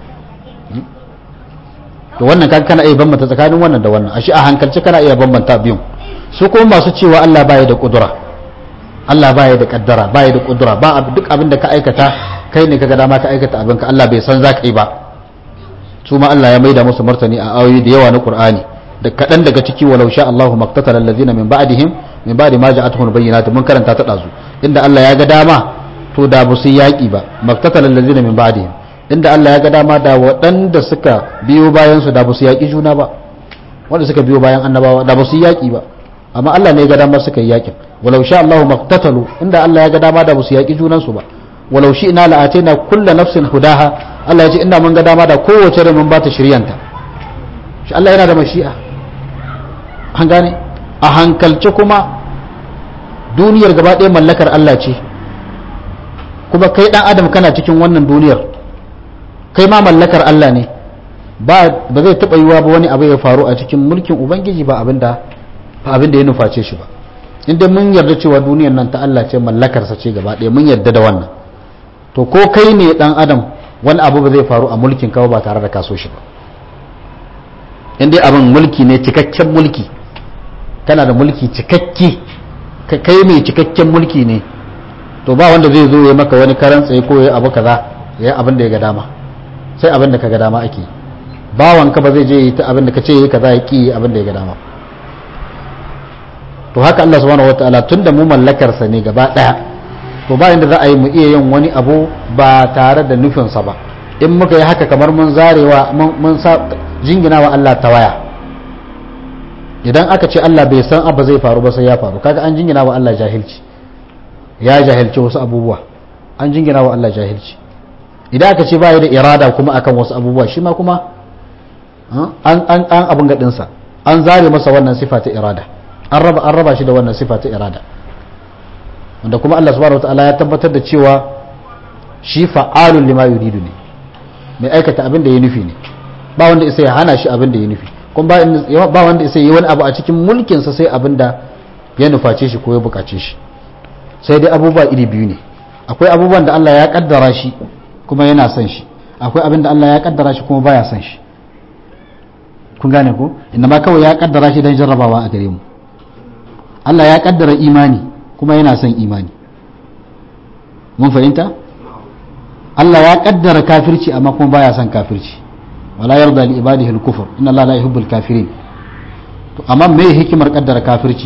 to wannan kana iya bambanta tsakanin wannan da wannan, ashe a hankalci kana iya bambanta biyun. su kuma masu cewa Allah baya da kudura, Allah baya da kaddara, baya da kudura, ba duk abin da ka aikata kai ne kaga dama ka aikata abin ka, Allah bai san za ka yi ba. su ma Allah ya maida musu martani a ayoyi da yawa na Qur'ani, da kadan daga ciki walau sha Allahu maqtatala allazina min ba'dihim min ba'di ma ja'atuhum bayyinatu, mun karanta ta dazu, inda Allah ya ga dama to da ba su yaki ba. maqtatala allazina min ba'dihim, inda Allah ya ga dama da waɗanda suka biyo bayan su da ba su yaki juna ba, wanda suka biyo bayan annabawa da ba su yaki ba, amma Allah ne ya ga dama suka yi yakin. walau sha Allahu maqtatalu, inda Allah ya ga dama da ba su yaki junan su ba. walau shi ina la'atina kullu nafsin hudaha, Allah ya ce ina mun ga dama da kowace rai mun ba ta shiryanta. shi Allah yana da mashi'a, an gane. a hankalce kuma duniyar gaba ɗaya mallakar Allah ce, kuma kai dan adam kana cikin wannan duniyar, kai ma mallakar Allah ne. ba zai taɓa yiwa ba wani abu ya faru a cikin mulkin ubangiji ba abin da ya nuface shi ba. inda mun yarda cewa duniyar nan ta Allah ce, mallakarsa ce gaba ɗaya, mun yarda da wannan, to ko kai ne dan adam wani abu ba zai faru a mulkin ka ba tare da kaso shi ba. inda abin mulki ne, cikakken mulki, kana da mulki cikakke, kai mai cikakken mulki ne, to ba wanda zai zo ya maka wani karan tsaye ko ya abu kaza, ya abin da ya ga dama, sai abin da ka ga dama ake. bawanka ba zai je yi ta abin da ka ce ya kaza ya ki abin da ya ga dama. to haka Allah subhanahu wataala tunda mu mallakarsa ne gaba daya, to ba inda za a yi mu iya yin wani abu ba tare da nufinsa ba. in muka yi haka kamar mun zarewa mun jingina wa Allah tawaya. idan aka ce Allah bai san abu zai faru ba sai ya faru, kaga an jingina wa Allah jahilci, ya jahilci wasu abubuwa, an jingina wa Allah jahilci. idan aka ce bai da irada kuma akan wasu abubuwa, shi ma kuma an abin gadinsa, an zare masa wannan sifa ta irada, an raba shi da wannan sifa ta irada, wanda kuma Allah subhanahu wataala ya tabbatar da cewa shi fa'alun lima yuridu ne, mai aikata abin da ya nufi ne. ba wanda isa ya hana shi abin da ya nufi, kuma ba wanda isa yi wani abu a cikin mulkinsa sai abin da ya nuface shi ko ya bukace shi. sai dai abubuwa iri biyu ne, akwai abubuwan da Allah ya kaddara shi kuma yana son shi, akwai abin da Allah ya kaddara shi kuma baya son shi. kun gane ko? inda ma kawai ya kaddara shi don jarrabawa a gare mu. Allah ya kaddara imani kuma yana son imani, mun fahimta? Allah ya kaddara kafirci amma kuma baya son kafirci, wala yarda li ibadihi al-kufr inna Allah la yuhibbul kafirin. to amma me hikimar kaddara kafirci?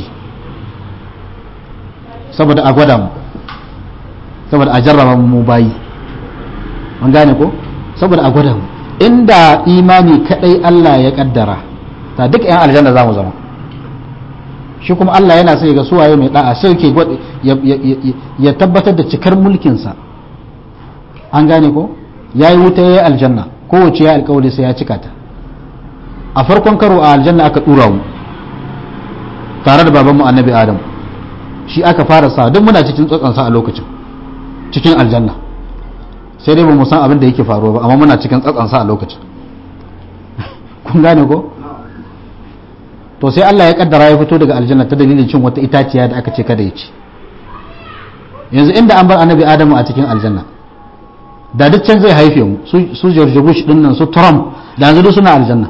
saboda a gwada mu, saboda a jarraba mu bayi, mun gane ko? saboda a gwada mu. inda imani kadai Allah ya kaddara, ta duk yan aljanna zamu zama. shi kuma Allah yana sai ga suwaye mai da'a, sai ke ya tabbatar da cikar mulkinsa, an gane ko? yayi wuta yayi aljanna, kowace ya alƙawari sai ya cika ta. a farkon karo a aljanna aka dura mu tare da babanmu annabi Adam, shi aka fara sa, duk muna cikin tsatsansa a lokacin cikin aljanna, sai dai ba mu san abin da yake faruwa ba, amma muna cikin tsatsansa a lokacin. kun gane ko? to sai Allah ya kaddara ya fito daga aljanna ta dalilin cin wata itaciya da aka ce kada ya ci. yanzu inda an bar annabi Adamu a cikin aljanna, da duk can zai haife mu, su George Bush din nan, su Trump, da yanzu suna aljanna.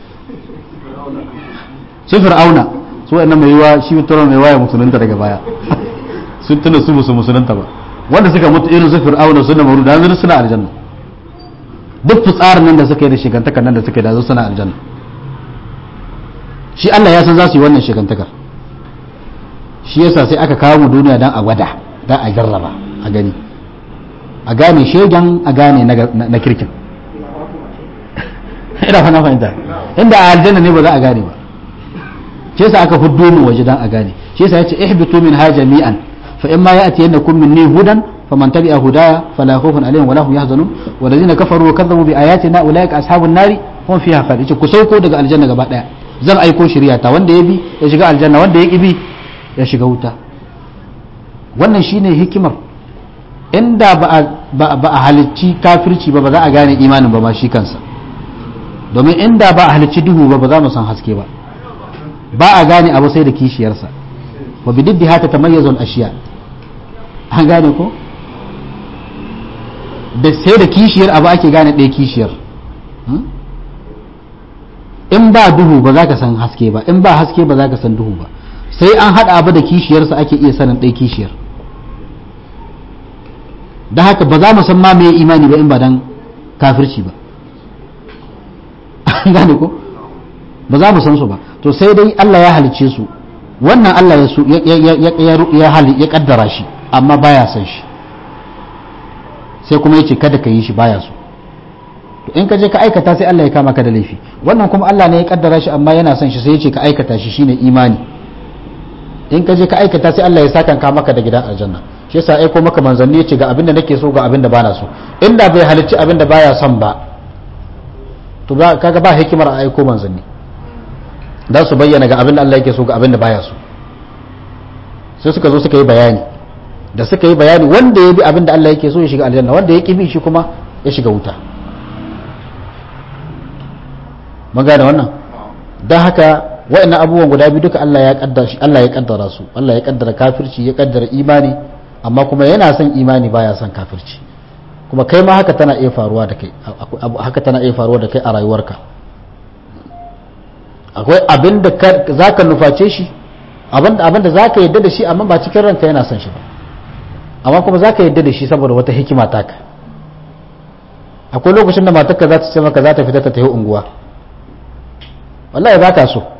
su Fir'auna, su wannan mai yiwa shi Trump mai waya musulunta daga baya sun tuna su musu musulunta ba, wanda suka mutu irin su fir'auna su da maru da yanzu suna aljanna duk fitsarin nan da suka yi da shigantakar nan da suka yi da suna aljanna shi Allah ya san za su yi wannan shigantakar shi yasa sai aka kawo mu duniya dan a gwada dan a jarraba a gani a gane shegen a gane na kirkin ina fa na fahimta inda a aljanna ne ba za a gane ba shi yasa aka huddo mu waje dan a gane shi yasa yace ihbitu minha jami'an fa imma ya'tiyannakum minni hudan faman tabi'a hudaya fala khawfun alaihim wala hum yahzanun walladhina kafaru wa kadzabu bi ayatina ulaika ashabun nari hum fiha khalidun yace ku sauko daga aljanna gaba daya zan aiko shari'ata wanda ya bi ya shiga aljanna wanda ya kibi ya shiga wuta wannan shine hikimar inda ba a halicci kafirci ba za a gane imanin ba ma shi kansa domin inda ba a halicci duhu ba za mu san haske ba a gane abu sai da kishiyarsa wa bididdi hata tamayyazul ashiya an gane ko da sai da kishiyar abu ake gane ɗaya kishiyar in ba duhu ba za ka san haske ba in ba haske ba za ka san duhu ba sai an haɗa abu da kishiyarsa ake iya sanin ɗaya kishiyar da haka ba za mu san ma mai imani ba in ba dan kafirci ba gane ko ba za mu san su ba to sai dai Allah ya halice su wannan Allah ya su ya kaddara shi amma baya san shi sai kuma yace kada ka yi shi baya so to in ka je ka aikata sai Allah ya kama ka da laifi wannan kuma Allah ne ya kaddara shi amma yana son shi sai yace ka aikata shi shine imani in ka je ka aikata sai Allah ya saka ka maka da gidan aljanna shi yasa aiko maka manzanni yace ga abin da nake so ga abin da bana so inda bai halicci abin da baya son ba to kaga ba hikimar a aiko manzanni dan su bayyana ga abin da Allah yake so ga abin da baya so sai suka zo suka yi bayani da suka yi bayani wanda ya bi abin da Allah yake so ya shiga aljanna wanda ya ki bi shi kuma ya shiga wuta mun gane wannan dan haka wa'annan abubuwan guda biyu duka Allah ya kaddara su Allah ya kaddara kafirci ya kaddara imani amma kuma yana son imani baya son kafirci kuma kai ma haka tana iya faruwa da kai a rayuwarka akwai abin da zaka nuface shi abin da zaka yadda da shi amma ba cikin ranka yana son shi ba amma kuma zaka yadda da shi saboda wata hikima taka akwai lokacin da matarka za ta ce maka za ta fita ta tafi unguwa wallahi ba ka so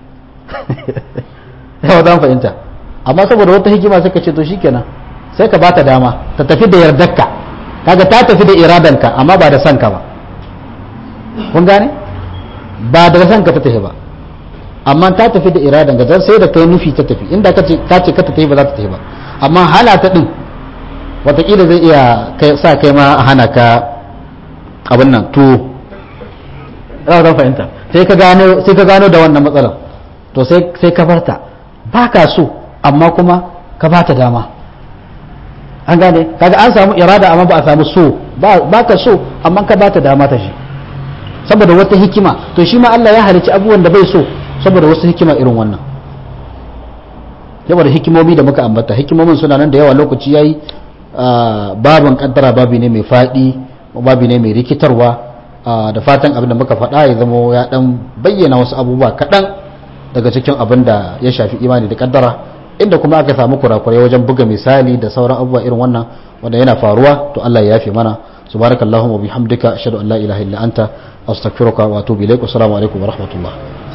yawa zan fahimta amma saboda wata hikima sai ka ce to shikenan sai ka bata dama ta tafi da yardarka kaga ta tafi da iradanka amma ba da sanka ba kun gane ba da sanka ta tafi ba amma ta tafi da iradanka dan sai da kai nufi ta tafi inda ka ce ka tafi ba za ta tafi ba amma hana ta din watakila zai iya sa kai ma a hana ka abin nan to zan fahimta sai ka gano da wannan matsalar to sai ka barta ba ka so amma kuma ka bata dama an gane kaga an samu irada amma ba a samu so ba ka so amma ka bata dama ta shi saboda wata hikima to shi ma Allah ya halicci abubuwan da bai so saboda wasu hikima irin wannan saboda hikimomi da muka ambata hikimomin suna nan da yawa lokaci yayi babin kaddara babi ne mai fadi babi ne mai rikitarwa da fatan abin da muka faɗa ya zama ya dan bayyana wasu abubuwa kaɗan daga cikin abin da ya shafi imani da kaddara inda kuma aka samu kurakurai wajen buga misali da sauran abubuwa irin wannan wanda yana faruwa to Allah ya yafe mana subhanakallahumma wa bihamdika ashhadu an la ilaha illa anta astaghfiruka wa atubu ilaik assalamu alaikum wa rahmatullah